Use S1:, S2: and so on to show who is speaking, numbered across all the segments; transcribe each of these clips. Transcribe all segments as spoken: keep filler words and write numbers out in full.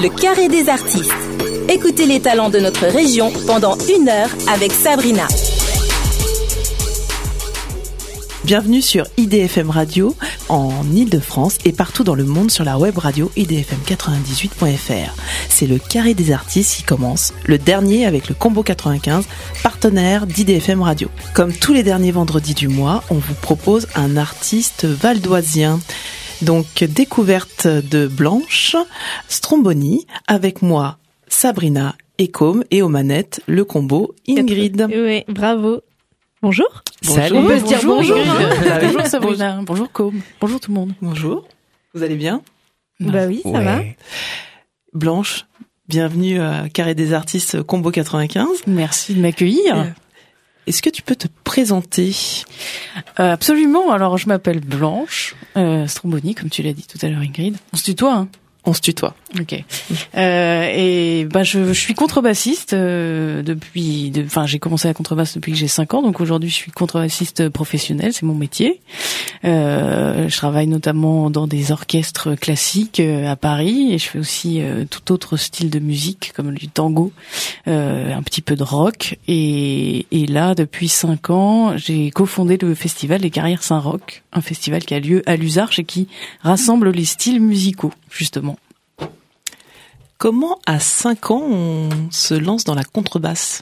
S1: Le Carré des artistes. Écoutez les talents de notre région pendant une heure avec Sabrina.
S2: Bienvenue sur I D F M Radio en Ile-de-France et partout dans le monde sur la web radio i d f m quatre-vingt-dix-huit point f r. C'est le Carré des artistes qui commence, le dernier avec le Combo quatre-vingt-quinze, partenaire d'I D F M Radio. Comme tous les derniers vendredis du mois, on vous propose un artiste valdoisien. Donc, découverte de Blanche Stromboni, avec moi, Sabrina et Com, et aux manettes, le combo Ingrid.
S3: Oui, bravo. Bonjour.
S2: Salut.
S3: On peut se dire bonjour.
S2: Hein.
S4: Bonjour Sabrina. Bonjour Com. Bonjour tout le monde.
S2: Bonjour. Vous allez bien?
S3: Bah oui, ça
S4: ouais.
S3: va.
S2: Blanche, bienvenue à Carré des artistes Combo quatre-vingt-quinze.
S4: Merci de m'accueillir.
S2: Euh, Est-ce que tu peux te présenter?
S4: Euh, absolument. Alors, je m'appelle Blanche euh, Stromboni, comme tu l'as dit tout à l'heure, Ingrid. On se tutoie, hein?
S2: On se tutoie.
S4: Ok. Euh, et bah je, je suis contrebassiste euh, depuis. Enfin, de, j'ai commencé la contrebasse depuis que j'ai cinq ans, donc aujourd'hui je suis contrebassiste professionnel, c'est mon métier. Euh, je travaille notamment dans des orchestres classiques euh, à Paris, et je fais aussi euh, tout autre style de musique comme du tango, euh, un petit peu de rock. Et, et là, depuis cinq ans, j'ai cofondé le festival des Carrières Saint-Roch, un festival qui a lieu à Luzarches et qui rassemble les styles musicaux, justement.
S2: Comment, à cinq ans, on se lance dans la contrebasse?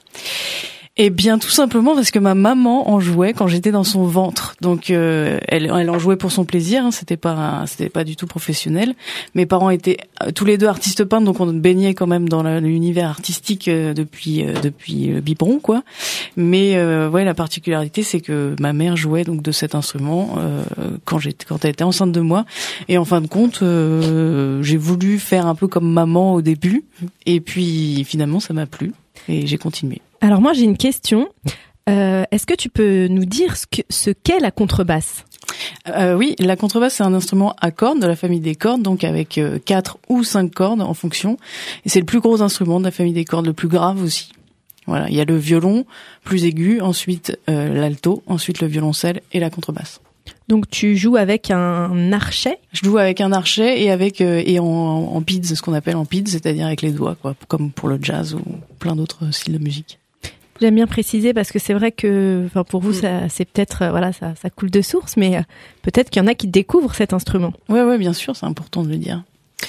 S4: Eh bien, tout simplement parce que ma maman en jouait quand j'étais dans son ventre. Donc, euh, elle, elle en jouait pour son plaisir. Hein, c'était pas, c'était pas du tout professionnel. Mes parents étaient tous les deux artistes peintres, donc on baignait quand même dans l'univers artistique euh, depuis, euh, depuis le biberon, quoi. Mais euh, ouais, la particularité, c'est que ma mère jouait donc de cet instrument euh, quand j'étais, quand elle était enceinte de moi. Et en fin de compte, euh, j'ai voulu faire un peu comme maman au début. Et puis, finalement, ça m'a plu et j'ai continué.
S3: Alors moi j'ai une question. Euh, est-ce que tu peux nous dire ce, que, ce qu'est la contrebasse?
S4: Euh, oui, la contrebasse c'est un instrument à cordes de la famille des cordes, donc avec euh, quatre ou cinq cordes en fonction. Et c'est le plus gros instrument de la famille des cordes, le plus grave aussi. Voilà, il y a le violon plus aigu, ensuite euh, l'alto, ensuite le violoncelle et la contrebasse.
S3: Donc tu joues avec un archet?
S4: Je joue avec un archet et avec euh, et en, en pids, ce qu'on appelle en pids, c'est-à-dire avec les doigts, quoi, comme pour le jazz ou plein d'autres styles de musique.
S3: J'aime bien préciser parce que c'est vrai que, enfin pour vous, ça, c'est peut-être, euh, voilà, ça, ça coule de source, mais euh, peut-être qu'il y en a qui découvrent cet instrument.
S4: Ouais, ouais, bien sûr, c'est important de le dire.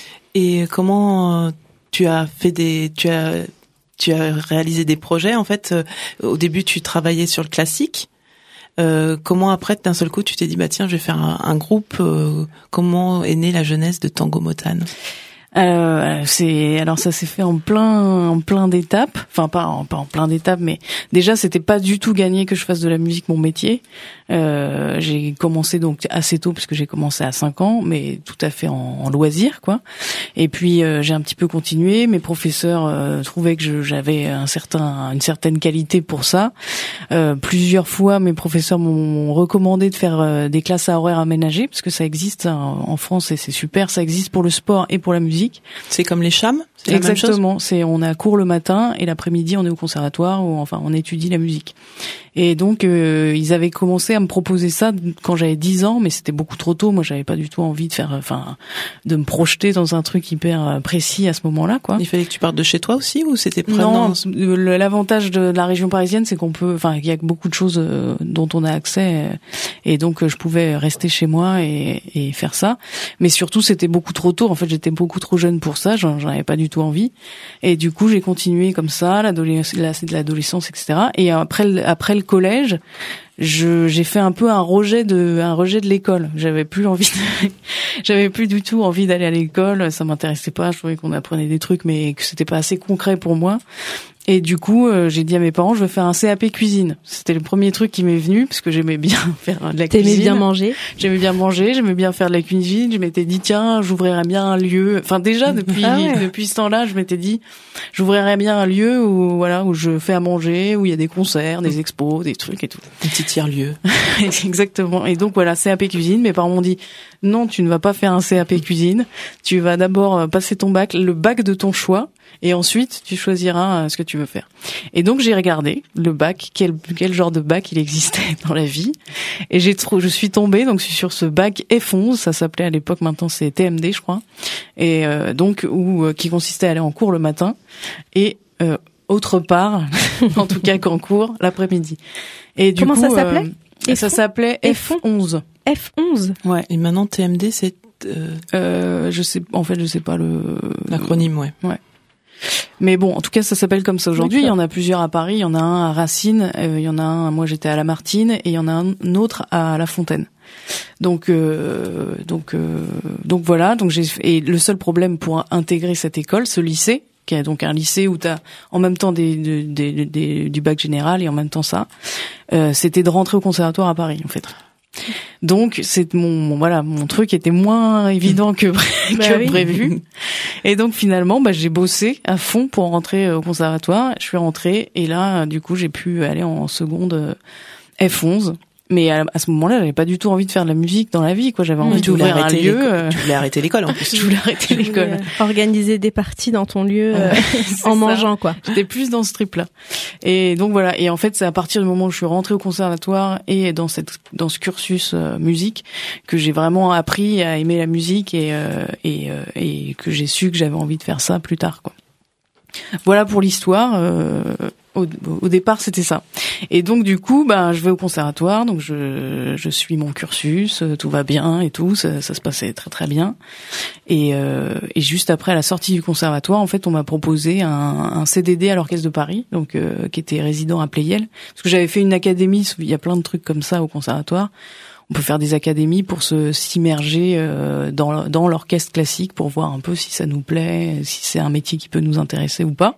S2: Et comment euh, tu as fait des, tu as, tu as réalisé des projets en fait. Euh, au début, tu travaillais sur le classique. Euh, comment après, d'un seul coup, tu t'es dit bah tiens, je vais faire un, un groupe. Euh, comment est née la jeunesse de Tango Motane?
S4: Euh, c'est alors ça s'est fait en plein en plein d'étapes, enfin pas en, pas en plein d'étapes, mais déjà c'était pas du tout gagné que je fasse de la musique mon métier. Euh, j'ai commencé donc assez tôt puisque j'ai commencé à cinq ans, mais tout à fait en, en loisir quoi. Et puis euh, j'ai un petit peu continué. Mes professeurs euh, trouvaient que je, j'avais un certain une certaine qualité pour ça. Euh, plusieurs fois mes professeurs m'ont recommandé de faire euh, des classes à horaires aménagés parce que ça existe en, en France et c'est super, ça existe pour le sport et pour la musique.
S2: C'est comme les chams? C'est
S4: Exactement.
S2: La même chose.
S4: C'est on a cours le matin et l'après-midi on est au conservatoire ou enfin on étudie la musique. Et donc euh, ils avaient commencé à me proposer ça quand j'avais dix ans, mais c'était beaucoup trop tôt. Moi j'avais pas du tout envie de faire, enfin, de me projeter dans un truc hyper précis à ce moment-là, quoi.
S2: Il fallait que tu partes de chez toi aussi ou c'était près?
S4: Non,
S2: dans...
S4: l'avantage de la région parisienne, c'est qu'on peut, enfin, il y a beaucoup de choses dont on a accès, et donc je pouvais rester chez moi et, et faire ça. Mais surtout, c'était beaucoup trop tôt. En fait, j'étais beaucoup trop jeune pour ça. J'en, j'en avais pas du tout envie. Et du coup, j'ai continué comme ça, l'adolescence, l'adolescence, et cetera. Et après, après le collège, je j'ai fait un peu un rejet de un rejet de l'école. J'avais plus envie de, j'avais plus du tout envie d'aller à l'école, ça m'intéressait pas, je trouvais qu'on apprenait des trucs mais que c'était pas assez concret pour moi. Et du coup, euh, j'ai dit à mes parents, je veux faire un C A P cuisine. C'était le premier truc qui m'est venu parce que j'aimais bien faire de la cuisine.
S3: T'aimais bien manger?
S4: J'aimais bien manger, j'aimais bien faire de la cuisine. Je m'étais dit tiens, j'ouvrirais bien un lieu. Enfin déjà depuis ah ouais. depuis ce temps-là, je m'étais dit j'ouvrirais bien un lieu où voilà où je fais à manger, où il y a des concerts, des expos, des trucs et tout.
S2: Un petit tiers-lieu.
S4: Exactement. Et donc voilà, C A P cuisine. Mes parents m'ont dit non, tu ne vas pas faire un C A P cuisine. Tu vas d'abord passer ton bac, le bac de ton choix, et ensuite tu choisiras ce que tu veux faire. Et donc j'ai regardé le bac, quel quel genre de bac il existait dans la vie, et j'ai trop, je suis tombée donc sur ce bac F onze, ça s'appelait à l'époque, maintenant c'est T M D je crois, et euh, donc où qui consistait à aller en cours le matin et euh, autre part, en tout cas qu'en cours l'après-midi. Et du
S3: Comment
S4: coup,
S3: ça s'appelait
S4: euh, Ça s'appelait F onze.
S3: F onze.
S4: Ouais.
S2: Et maintenant T M D, c'est euh...
S4: Euh, je sais, en fait, je sais pas le
S2: l'acronyme, ouais.
S4: Ouais. Mais bon, en tout cas, ça s'appelle comme ça aujourd'hui. D'accord. Il y en a plusieurs à Paris. Il y en a un à Racine. Euh, il y en a un. Moi, j'étais à Lamartine, et il y en a un autre à La Fontaine. Donc, euh, donc, euh, donc voilà. Donc j'ai. Et le seul problème pour intégrer cette école, ce lycée, qui est donc un lycée où t'as en même temps des, des, des, des du bac général et en même temps ça, euh, c'était de rentrer au conservatoire à Paris, en fait. Donc c'est mon, mon voilà mon truc était moins évident que, pré-
S3: bah
S4: que
S3: oui.
S4: prévu, et donc finalement bah j'ai bossé à fond pour rentrer au conservatoire. Je suis rentrée, et là du coup j'ai pu aller en seconde F onze. Mais à, à ce moment-là, j'avais pas du tout envie de faire de la musique dans la vie, quoi. J'avais envie
S2: mmh,
S4: d'ouvrir un lieu. Euh...
S2: Tu voulais arrêter l'école, en plus.
S4: Je voulais arrêter l'école.
S3: Euh, organiser des parties dans ton lieu euh, en mangeant, quoi.
S4: J'étais plus dans ce trip-là. Et donc voilà. Et en fait, c'est à partir du moment où je suis rentrée au conservatoire et dans cette, dans ce cursus euh, musique, que j'ai vraiment appris à aimer la musique, et euh, et euh, et que j'ai su que j'avais envie de faire ça plus tard, quoi. Voilà pour l'histoire. Euh, au, au départ, c'était ça. Et donc du coup, ben, je vais au conservatoire, donc je, je suis mon cursus, tout va bien et tout, ça, ça se passait très très bien. Et, euh, et juste après la sortie du conservatoire, en fait, on m'a proposé un, un C D D à l'Orchestre de Paris, donc euh, qui était résident à Pleyel, parce que j'avais fait une académie. Il y a plein de trucs comme ça au conservatoire. On peut faire des académies pour se s'immerger euh, dans dans l'orchestre classique, pour voir un peu si ça nous plaît, si c'est un métier qui peut nous intéresser ou pas.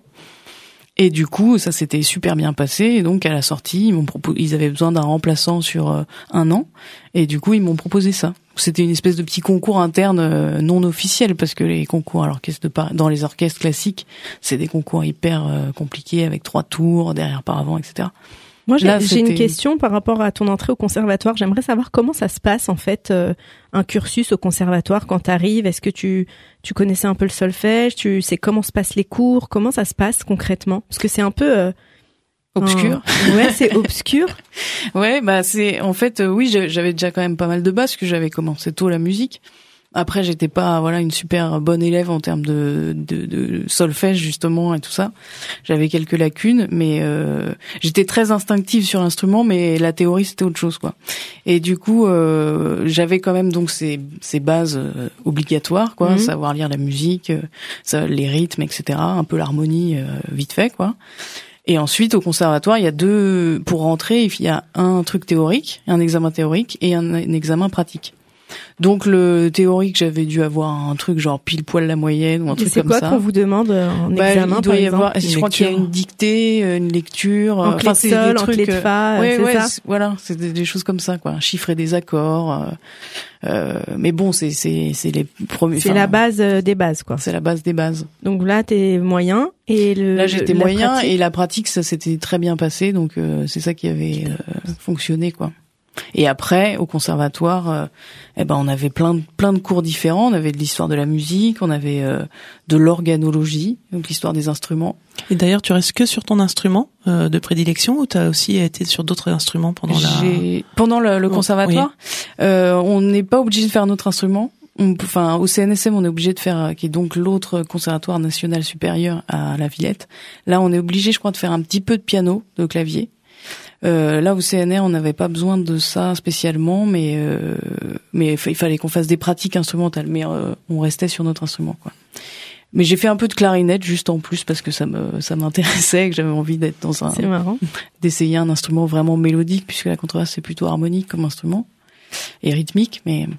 S4: Et du coup, ça s'était super bien passé. Et donc, à la sortie, ils m'ont proposé, ils avaient besoin d'un remplaçant sur euh, un an. Et du coup, ils m'ont proposé ça. C'était une espèce de petit concours interne euh, non officiel, parce que les concours à l'orchestre de Paris, dans les orchestres classiques, c'est des concours hyper euh, compliqués, avec trois tours, derrière, par avant, et cetera.
S3: Moi, j'ai,
S4: Là,
S3: j'ai une question par rapport à ton entrée au conservatoire. J'aimerais savoir comment ça se passe, en fait, euh, un cursus au conservatoire quand t'arrives. Est-ce que tu, tu connaissais un peu le solfège? Tu sais comment se passent les cours? Comment ça se passe concrètement? Parce que c'est un peu... Euh,
S4: obscur.
S3: Un... Ouais, c'est obscur.
S4: Ouais, bah c'est... En fait, euh, oui, j'avais déjà quand même pas mal de bases, parce que j'avais commencé tôt la musique. Après, j'étais pas, voilà, une super bonne élève en termes de, de, de solfège, justement, et tout ça. J'avais quelques lacunes, mais euh, j'étais très instinctive sur l'instrument, mais la théorie, c'était autre chose, quoi. Et du coup, euh, j'avais quand même donc ces, ces bases euh, obligatoires, quoi, mmh. Savoir lire la musique, euh, ça, les rythmes, et cetera, un peu l'harmonie, euh, vite fait, quoi. Et ensuite, au conservatoire, il y a deux, pour rentrer, il y a un truc théorique, un examen théorique et un, un examen pratique. Donc le théorique, j'avais dû avoir un truc genre pile poil la moyenne ou un truc comme ça.
S3: C'est quoi qu'on vous demande en
S4: bah,
S3: examen,
S4: il doit
S3: par
S4: y
S3: exemple
S4: avoir, je crois qu'il y a une dictée, une lecture,
S3: en clé de sol, en clé de fa,
S4: ouais,
S3: c'est
S4: ouais,
S3: ça.
S4: C'est, voilà, c'est des, des choses comme ça, quoi. Chiffrer des accords. Euh, euh, mais bon, c'est c'est c'est les premiers.
S3: C'est la base euh, des bases, quoi.
S4: C'est la base des bases.
S3: Donc là, t'es moyen et le.
S4: Là, j'étais
S3: le,
S4: moyen
S3: pratique...
S4: et la pratique, ça s'était très bien passé, donc euh, c'est ça qui avait euh, fonctionné, quoi. Et après, au conservatoire, euh, eh ben, on avait plein de, plein de cours différents. On avait de l'histoire de la musique, on avait euh, de l'organologie, donc l'histoire des instruments.
S2: Et d'ailleurs, tu restes que sur ton instrument euh, de prédilection, ou tu as aussi été sur d'autres instruments pendant la...
S4: J'ai... Pendant le, le conservatoire, oui. euh, on n'est pas obligé de faire un autre instrument. On, enfin, au C N S M, on est obligé de faire, qui est donc l'autre conservatoire national supérieur à la Villette. Là, on est obligé, je crois, de faire un petit peu de piano, de clavier. Euh, là au C N R, on n'avait pas besoin de ça spécialement, mais euh, mais il fallait qu'on fasse des pratiques instrumentales, mais euh, on restait sur notre instrument, quoi. Mais j'ai fait un peu de clarinette juste en plus parce que ça me ça m'intéressait, que j'avais envie d'être dans un
S3: c'est marrant
S4: d'essayer un instrument vraiment mélodique, puisque la contrebasse c'est plutôt harmonique comme instrument et rythmique, mais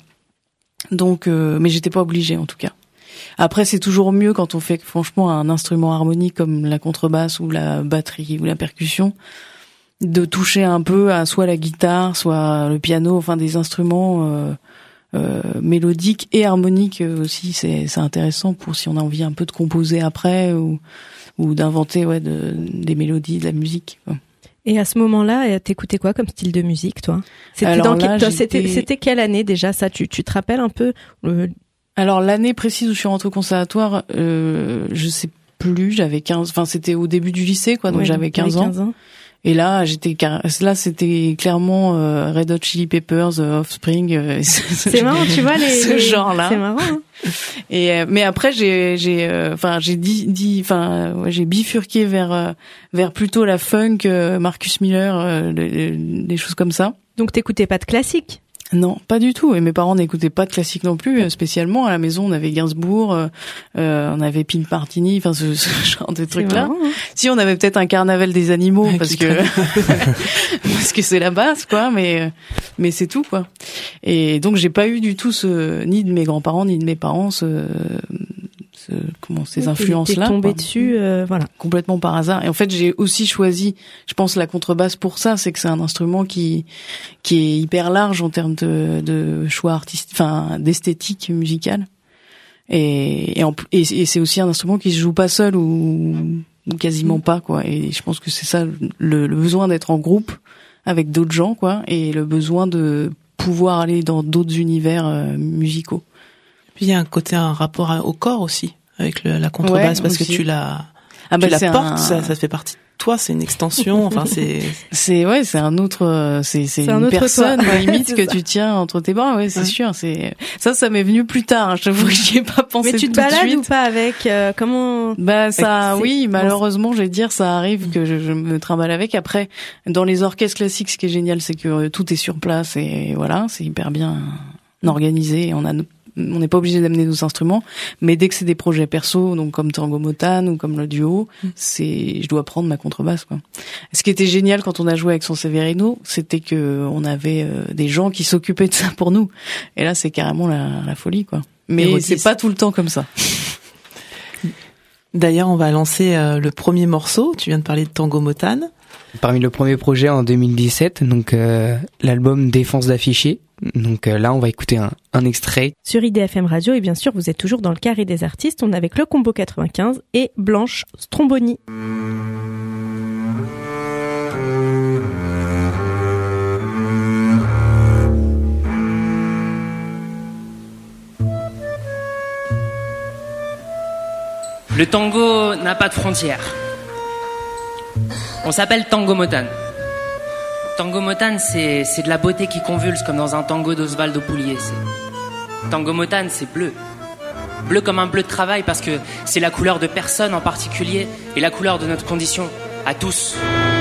S4: donc euh, mais j'étais pas obligée en tout cas. Après, c'est toujours mieux quand on fait franchement un instrument harmonique comme la contrebasse ou la batterie ou la percussion, de toucher un peu à soit la guitare, soit le piano, enfin des instruments euh, euh, mélodiques et harmoniques aussi. C'est, c'est intéressant pour si on a envie un peu de composer après ou, ou d'inventer ouais de, des mélodies, de la musique, quoi.
S3: Et à ce moment-là, t'écoutais quoi comme style de musique, toi? C'était
S4: Alors
S3: dans
S4: là,
S3: quel- toi, c'était,
S4: j'étais-
S3: c'était quelle année déjà ça? Tu, tu te rappelles un peu euh,
S4: Alors l'année précise où je suis rentrée au conservatoire, euh, je sais plus, j'avais quinze, enfin c'était au début du lycée quoi, donc
S3: ouais,
S4: j'avais quinze
S3: t'avais
S4: ans.
S3: quinze ans.
S4: Et là, j'étais car- là c'était clairement euh, Red Hot Chili Peppers, euh, Offspring. Euh,
S3: C'est marrant, tu vois les,
S4: ce
S3: les-
S4: genre-là.
S3: C'est marrant. Hein.
S4: Et euh, mais après j'ai j'ai euh, enfin j'ai dit dit enfin ouais, j'ai bifurqué vers euh, vers plutôt la funk, euh, Marcus Miller, euh, les, les choses comme ça.
S3: Donc t'écoutais pas de classique?
S4: Non, pas du tout. Et mes parents n'écoutaient pas de classique non plus, euh, spécialement. À la maison, on avait Gainsbourg, euh, euh, on avait Pink Martini, enfin ce, ce genre de
S3: C'est
S4: trucs-là.
S3: marrant, hein.
S4: Si on avait peut-être un carnaval des animaux,
S2: Ah,
S4: parce
S2: qui
S4: que parce que c'est la base, quoi. Mais mais c'est tout, quoi. Et donc j'ai pas eu du tout ce ni de mes grands-parents ni de mes parents ce, ce comment ces
S3: Oui,
S4: influences-là.
S3: T'es tombé
S4: quoi.
S3: dessus, euh, voilà.
S4: Complètement par hasard. Et en fait, j'ai aussi choisi, je pense, la contrebasse pour ça, c'est que c'est un instrument qui qui est hyper large en termes de, de choix artistique, enfin d'esthétique musicale. Et et, en, et et c'est aussi un instrument qui se joue pas seul ou, ou quasiment pas quoi. Et je pense que c'est ça le, le besoin d'être en groupe avec d'autres gens quoi, et le besoin de pouvoir aller dans d'autres univers euh, musicaux.
S2: Puis il y a un côté, un rapport à- au corps aussi, avec le, la contrebasse,
S4: Ouais,
S2: parce que
S4: aussi.
S2: tu la,
S4: Ah
S2: tu la
S4: c'est
S2: portes,
S4: un-
S2: ça, ça fait partie de toi, c'est une extension, enfin c'est...
S4: C'est ouais, c'est un autre, euh, c'est c'est
S3: C'est un
S4: une
S3: autre
S4: personne
S3: toi.
S4: limite
S3: C'est
S4: que
S3: ça.
S4: tu tiens entre tes bras. Ouais, c'est
S2: Ouais.
S4: sûr. C'est ça, ça m'est venu plus tard. Hein, je t'avoue que j'y ai pas pensé
S3: Mais tu te
S4: tout de
S3: balades
S4: suite.
S3: ou pas avec euh, comment?
S4: Bah ça,
S3: C'est-
S4: oui,
S3: bon,
S4: malheureusement, je vais dire, ça arrive que je, je me trimballe avec. Après, dans les orchestres classiques, ce qui est génial, c'est que euh, tout est sur place et voilà, c'est hyper bien organisé. Et on a no- on n'est pas obligé d'amener nos instruments, mais dès que c'est des projets perso, donc comme Tango Motan ou comme le duo, c'est, je dois prendre ma contrebasse, quoi. Ce qui était génial quand on a joué avec San Severino, c'était que on avait euh, des gens qui s'occupaient de ça pour nous. Et là, c'est carrément la, la folie, quoi. Mais
S2: Hérodis.
S4: c'est pas tout le temps comme ça.
S2: D'ailleurs, on va lancer euh, le premier morceau, tu viens de parler de Tango Motan.
S5: Parmi le premier projet en deux mille dix-sept, donc euh, l'album Défense d'afficher. Donc euh, là, on va écouter un, un extrait.
S3: Sur I D F M Radio, et bien sûr, vous êtes toujours dans le carré des artistes. On est avec le Combo quatre-vingt-quinze et Blanche Stromboni.
S6: Le tango n'a pas de frontières. On s'appelle Tango Motan. Tango Motan, c'est, c'est de la beauté qui convulse comme dans un tango d'Osvaldo Pugliese. Tango Motan, c'est bleu. Bleu comme un bleu de travail parce que c'est la couleur de personne en particulier et la couleur de notre condition à tous.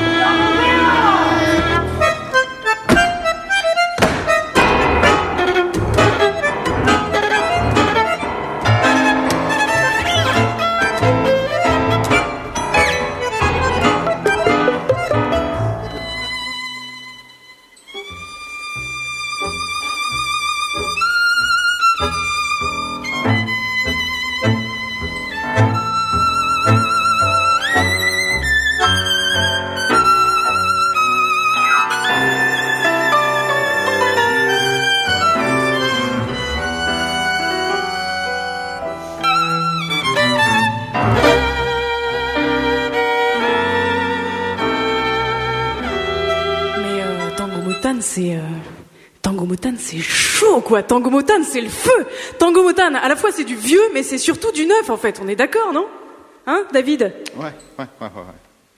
S4: Mais euh, Tango Motan, c'est euh, Tango Motan, c'est chaud quoi. Tango Motan, c'est le feu. Tango Motan, à la fois c'est du vieux, mais c'est surtout du neuf en fait. On est d'accord, non? Hein, David?
S7: Ouais, ouais, ouais, ouais. ouais.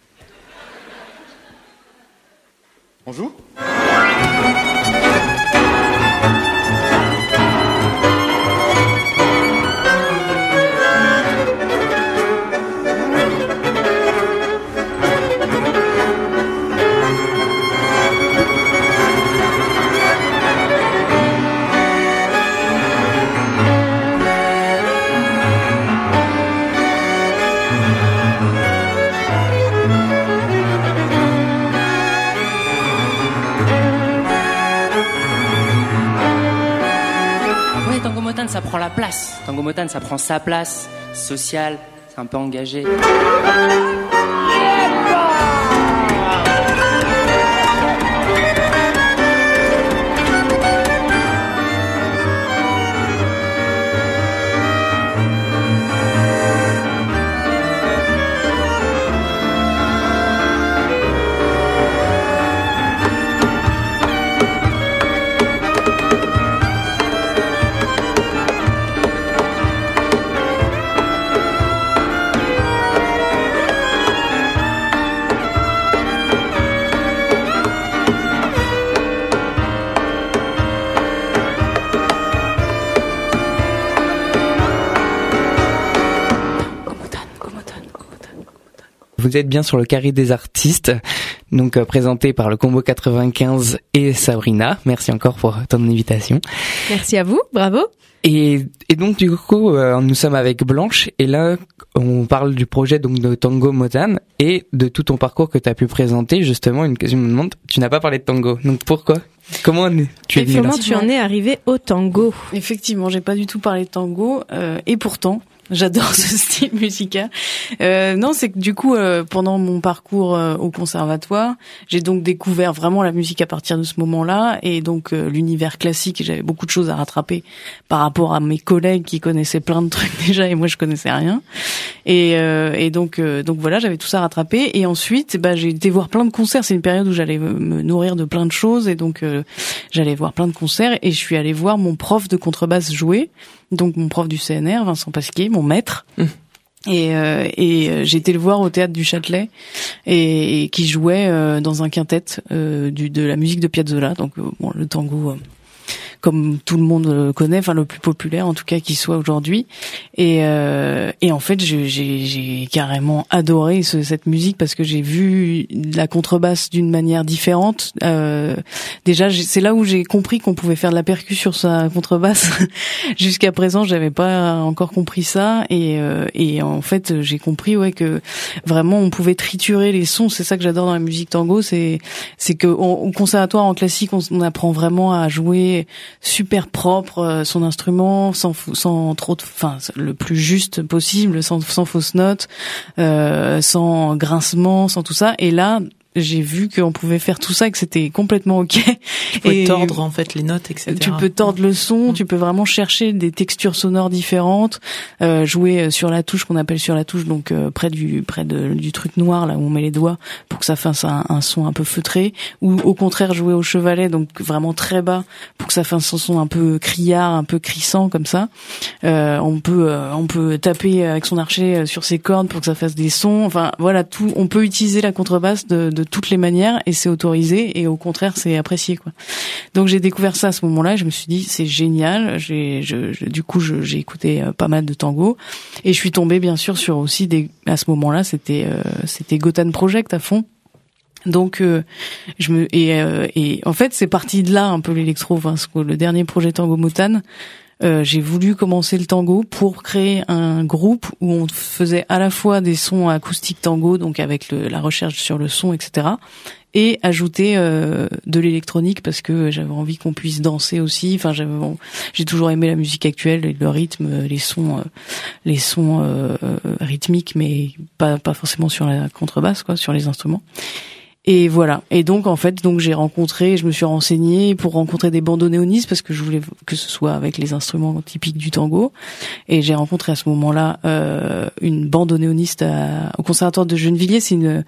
S7: On joue?
S6: Ouais, Tango Motan, ça prend la place. Tango Motan, ça prend sa place sociale, c'est un peu engagé.
S5: vous êtes bien sur le carré des artistes, donc euh, présenté par le Combo quatre-vingt-quinze et Sabrina. Merci encore pour ton invitation.
S3: Merci à vous, bravo.
S5: Et, et donc du coup, euh, nous sommes avec Blanche et là, on parle du projet donc de Tango Motan et de tout ton parcours que tu as pu présenter. Justement, une question me demande, tu n'as pas parlé de tango, donc pourquoi ? Comment tu es venue là ?
S3: Comment tu en es arrivé au tango ?
S4: Effectivement, j'ai pas du tout parlé de tango euh, et pourtant. J'adore ce style musical. Euh, non, c'est que du coup, euh, pendant mon parcours euh, au conservatoire, j'ai donc découvert vraiment la musique à partir de ce moment-là, et donc euh, l'univers classique. J'avais beaucoup de choses à rattraper par rapport à mes collègues qui connaissaient plein de trucs déjà, et moi je connaissais rien. Et, euh, et donc, euh, donc voilà, j'avais tout ça à rattraper. Et ensuite, bah, j'ai été voir plein de concerts. C'est une période où j'allais me nourrir de plein de choses, et donc euh, j'allais voir plein de concerts. Et je suis allée voir mon prof de contrebasse jouer. Donc mon prof du C N R, Vincent Pasquier, mon maître. Mmh. Et, euh, et euh, j'ai été le voir au théâtre du Châtelet et, et qui jouait euh, dans un quintet euh, du, de la musique de Piazzolla. Donc euh, bon, le tango, euh, comme tout le monde le connaît, enfin le plus populaire en tout cas qui soit aujourd'hui. Et, euh, et en fait, j'ai, j'ai, j'ai carrément adoré ce, cette musique parce que j'ai vu la contrebasse d'une manière différente. Euh, déjà, c'est là où j'ai compris qu'on pouvait faire de la percu sur sa contrebasse. Jusqu'à présent, j'avais pas encore compris ça. Et, euh, et en fait, j'ai compris ouais que vraiment on pouvait triturer les sons. C'est ça que j'adore dans la musique tango, c'est c'est que on, au conservatoire en classique, on, on apprend vraiment à jouer super propre euh, son instrument sans sans trop de, enfin le plus juste possible, sans sans fausses notes, euh, sans grincement, sans tout ça. Et là, j'ai vu qu'on pouvait faire tout ça et que c'était complètement ok.
S2: Tu peux
S4: et
S2: tordre en fait les notes, et cetera.
S4: Tu peux tordre le son, mmh. tu peux vraiment chercher des textures sonores différentes, euh, jouer sur la touche qu'on appelle sur la touche, donc euh, près du près de, du truc noir là où on met les doigts pour que ça fasse un, un son un peu feutré, ou au contraire jouer au chevalet, donc vraiment très bas pour que ça fasse un son un peu criard, un peu crissant comme ça. Euh, on peut euh, on peut taper avec son archet sur ses cordes pour que ça fasse des sons. Enfin voilà, tout. On peut utiliser la contrebasse de, de toutes les manières et c'est autorisé et au contraire c'est apprécié quoi. Donc j'ai découvert ça à ce moment-là et je me suis dit c'est génial. J'ai je, je, du coup je, j'ai écouté pas mal de tango et je suis tombée bien sûr sur aussi des à ce moment-là c'était euh, c'était Gotan Project à fond. Donc euh, je me et euh, et en fait c'est parti de là un peu l'électro, enfin, le dernier projet Tango Motan. Euh, j'ai voulu commencer le tango pour créer un groupe où on faisait à la fois des sons acoustiques tango, donc avec le, la recherche sur le son, et cetera, et ajouter euh, de l'électronique parce que j'avais envie qu'on puisse danser aussi. Enfin, j'avais, bon, j'ai toujours aimé la musique actuelle, le rythme, les sons, euh, les sons euh, rythmiques, mais pas pas forcément sur la contrebasse, quoi, sur les instruments. Et voilà. Et donc, en fait, donc j'ai rencontré, je me suis renseignée pour rencontrer des bandoneonistes parce que je voulais que ce soit avec les instruments typiques du tango. Et j'ai rencontré à ce moment-là euh, une bandoneoniste à, au conservatoire de Gennevilliers. C'est une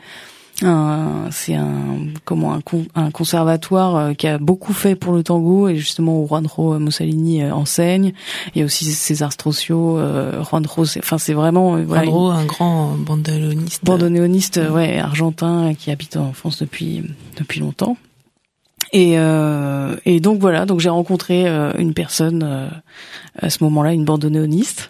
S4: un, c'est un comment un, un conservatoire euh, qui a beaucoup fait pour le tango et justement où Juanjo Mussolini euh, enseigne. Il y a aussi César Strocio, euh, Juanjo, c'est, enfin c'est vraiment euh, voilà,
S2: Juanjo, un grand bandoneoniste,
S4: bandoneoniste euh, ouais argentin qui habite en France depuis depuis longtemps. Et euh, et donc voilà, donc j'ai rencontré euh, une personne euh, à ce moment-là, une bandoneoniste.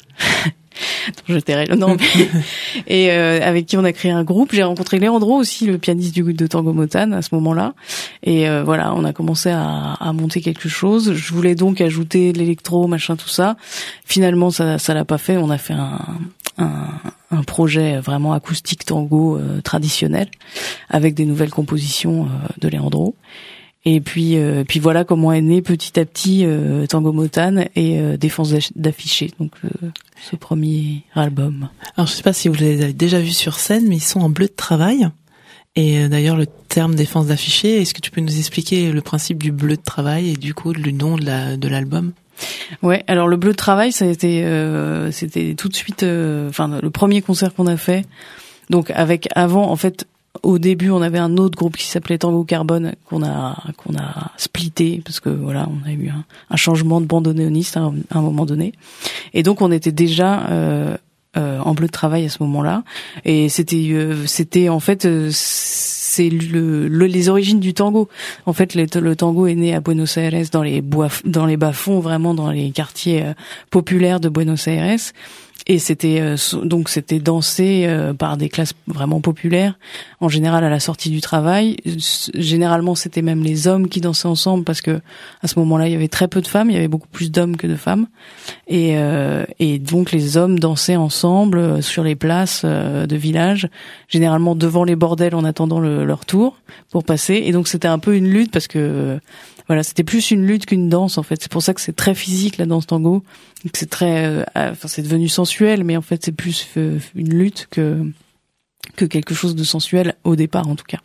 S4: Je tairai le nom. Et euh, avec qui on a créé un groupe. J'ai rencontré Leandro aussi, le pianiste du groupe de Tango Motan à ce moment-là. Et euh, voilà, on a commencé à, à monter quelque chose. Je voulais donc ajouter de l'électro, machin, tout ça. Finalement, ça, ça l'a pas fait. On a fait un, un, un projet vraiment acoustique tango euh, traditionnel avec des nouvelles compositions euh, de Leandro. Et puis, euh, puis voilà comment est né petit à petit euh, Tango Motan et euh, Défense d'afficher, donc euh, ce premier album.
S2: Alors je sais pas si vous les avez déjà vus sur scène, mais ils sont en bleu de travail. Et euh, d'ailleurs le terme Défense d'afficher, est-ce que tu peux nous expliquer le principe du bleu de travail et du coup le nom de, la, de l'album ?
S4: Ouais, alors le bleu de travail, ça a été, euh, c'était tout de suite, enfin euh, le premier concert qu'on a fait. Donc avec avant, en fait. Au début, on avait un autre groupe qui s'appelait Tango Carbone qu'on a qu'on a splitté parce que voilà, on a eu un, un changement de bandoneoniste à un, à un moment donné. Et donc on était déjà euh, euh, en bleu de travail à ce moment-là. Et c'était euh, c'était en fait euh, c'est le, le les origines du tango. En fait, le, le tango est né à Buenos Aires dans les bois dans les bas-fonds, vraiment dans les quartiers euh, populaires de Buenos Aires. et c'était euh, donc c'était dansé euh, par des classes vraiment populaires, en général à la sortie du travail. Généralement, c'était même les hommes qui dansaient ensemble, parce que à ce moment-là, il y avait très peu de femmes, il y avait beaucoup plus d'hommes que de femmes, et euh, et donc les hommes dansaient ensemble euh, sur les places euh, de village, généralement devant les bordels en attendant le, leur tour pour passer. Et donc c'était un peu une lutte, parce que euh, voilà, c'était plus une lutte qu'une danse en fait. C'est pour ça que c'est très physique la danse tango, que c'est très, euh, enfin c'est devenu sensuel, mais en fait c'est plus euh, une lutte que que quelque chose de sensuel au départ en tout cas.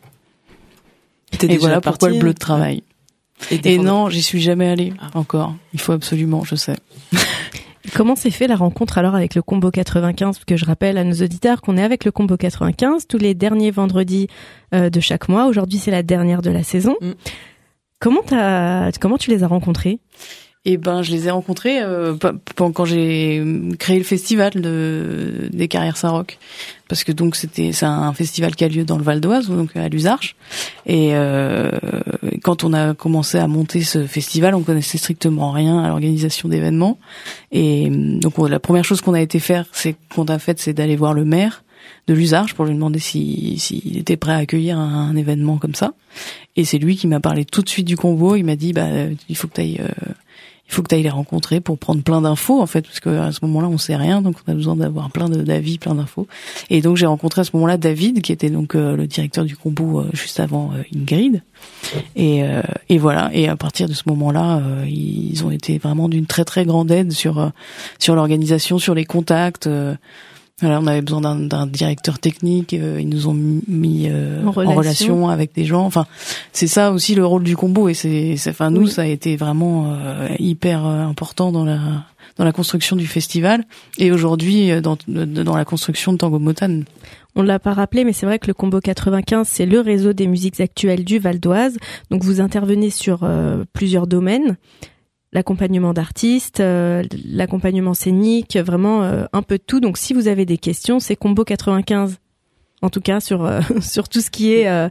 S2: T'es
S4: Et voilà
S2: partie,
S4: pourquoi le bleu de travail.
S2: Et,
S4: Et non, j'y suis jamais allée encore. Il faut absolument, je sais.
S3: Comment s'est fait la rencontre alors avec le Combo quatre-vingt-quinze? Parce que je rappelle à nos auditeurs qu'on est avec le Combo quatre-vingt-quinze tous les derniers vendredis euh, de chaque mois. Aujourd'hui, c'est la dernière de la saison. Mm. Comment t'as, comment tu les as rencontrés?
S4: Eh ben, je les ai rencontrés euh, quand j'ai créé le festival de, des Carrières Saint-Roch, parce que donc c'était c'est un festival qui a lieu dans le Val d'Oise, donc à Luzarches. Et euh, quand on a commencé à monter ce festival, on connaissait strictement rien à l'organisation d'événements. Et donc la première chose qu'on a été faire, c'est qu'on a fait, c'est d'aller voir le maire de Luzarches pour lui demander si s'il était prêt à accueillir un, un événement comme ça. Et c'est lui qui m'a parlé tout de suite du Combo. Il m'a dit bah il faut que t'ailles euh, il faut que t'ailles les rencontrer pour prendre plein d'infos en fait, parce que à ce moment-là on sait rien, donc on a besoin d'avoir plein de, d'avis, plein d'infos. Et donc j'ai rencontré à ce moment-là David, qui était donc euh, le directeur du Combo euh, juste avant euh, Ingrid. Et euh, et voilà. Et à partir de ce moment-là, euh, ils ont été vraiment d'une très très grande aide sur euh, sur l'organisation, sur les contacts. Euh, Alors, on avait besoin d'un, d'un directeur technique, euh, ils nous ont mis euh, en, relation. en relation avec des gens. Enfin, c'est ça aussi le rôle du Combo, et c'est, c'est enfin nous, oui. Ça a été vraiment euh, hyper euh, important dans la dans la construction du festival, et aujourd'hui euh, dans dans la construction de Tango Motan.
S3: On l'a pas rappelé, mais c'est vrai que le Combo quatre-vingt-quinze, c'est le réseau des musiques actuelles du Val d'Oise. Donc vous intervenez sur euh, plusieurs domaines. L'accompagnement d'artistes, euh, l'accompagnement scénique, vraiment euh, un peu de tout. Donc si vous avez des questions, c'est Combo quatre-vingt-quinze. En tout cas sur euh, sur tout ce qui est euh,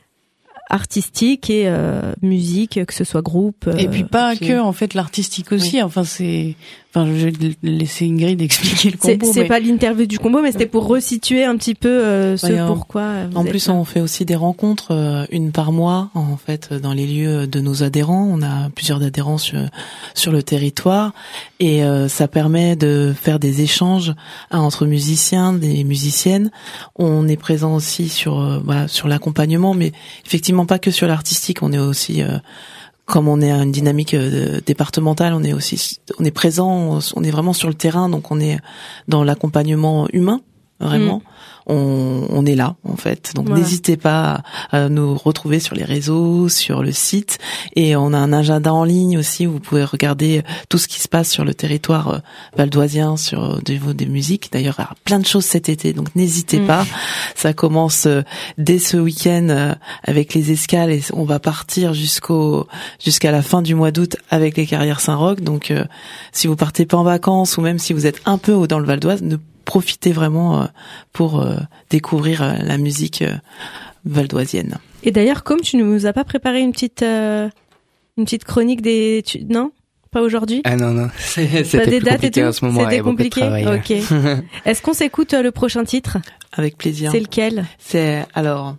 S3: artistique et euh, musique, que ce soit groupe. Euh,
S4: et puis pas
S3: qui...
S4: que en fait l'artistique aussi. Oui. Enfin c'est, enfin je vais laisser Ingrid expliquer le Combo.
S3: C'est, c'est
S4: mais...
S3: pas l'interview du Combo, mais c'était pour resituer un petit peu euh, ce ouais, pourquoi.
S2: En plus, là. On fait aussi des rencontres, euh, une par mois en fait, dans les lieux de nos adhérents. On a plusieurs adhérents sur sur le territoire, et euh, ça permet de faire des échanges hein, entre musiciens, des musiciennes. On est présent aussi sur euh, voilà sur l'accompagnement, mais effectivement pas que sur l'artistique. On est aussi euh, comme on est à une dynamique euh, départementale, on est aussi on est présent, on est vraiment sur le terrain, donc on est dans l'accompagnement humain vraiment. Mmh. On, on est là en fait, donc voilà. N'hésitez pas à, à nous retrouver sur les réseaux, sur le site, et on a un agenda en ligne aussi où vous pouvez regarder tout ce qui se passe sur le territoire valdoisien sur des, des musiques. D'ailleurs, il y a plein de choses cet été, donc n'hésitez mmh. pas. Ça commence dès ce week-end avec les escales, et on va partir jusqu'au jusqu'à la fin du mois d'août avec les Carrières Saint-Roch. Donc, euh, si vous partez pas en vacances, ou même si vous êtes un peu haut dans le Val d'Oise, ne profitez vraiment euh, pour euh, découvrir euh, la musique euh, valdoisienne.
S3: Et d'ailleurs, comme tu nous as pas préparé une petite euh, une petite chronique des tu... non, pas aujourd'hui.
S5: Ah non non, c'est, c'était
S3: des
S5: plus
S3: dates
S5: compliqué
S3: et tout.
S5: en ce moment.
S3: C'était compliqué.
S5: Travail,
S3: ok. Ouais. Est-ce qu'on s'écoute euh, le prochain titre?
S2: Avec plaisir.
S3: C'est lequel?
S2: C'est alors.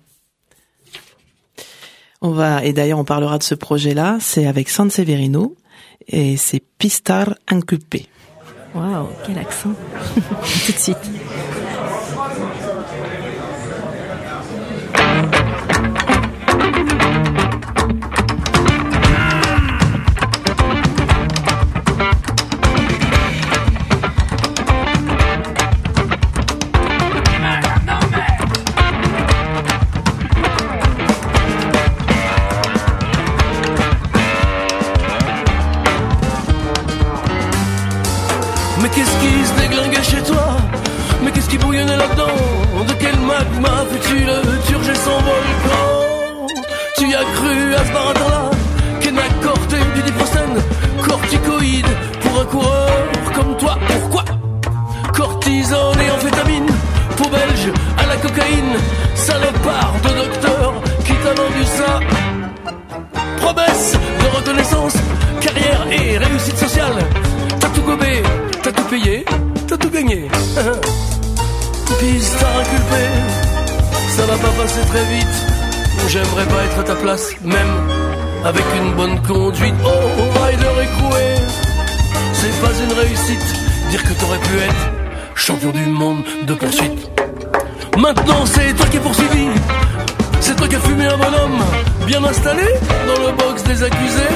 S2: On va et d'ailleurs on parlera de ce projet-là. C'est avec San Severino et c'est Pistar Inculpé.
S3: Waouh, quel accent. Tout de suite.
S8: Mais qu'est-ce qui se déglinguait chez toi? Mais qu'est-ce qui bouillonnait là-dedans? De quel magma fais-tu le turger sans volcan? Tu y as cru à ce baratin-là? Qu'elle n'a corté du diprocène, corticoïde pour un coureur comme toi? Pourquoi? Cortisone et amphétamine, peau belge à la cocaïne, salopard de docteur qui t'a vendu ça. Promesse de reconnaissance, carrière et réussite sociale. T'as tout gobé, t'as tout payé, t'as tout gagné. J'aimerais pas être à ta place, même avec une bonne conduite. Oh, rider écroué, c'est pas une réussite. Dire que t'aurais pu être champion du monde de poursuite. Maintenant c'est toi qui es poursuivi, c'est toi qui as fumé un bonhomme bien installé dans le box des accusés.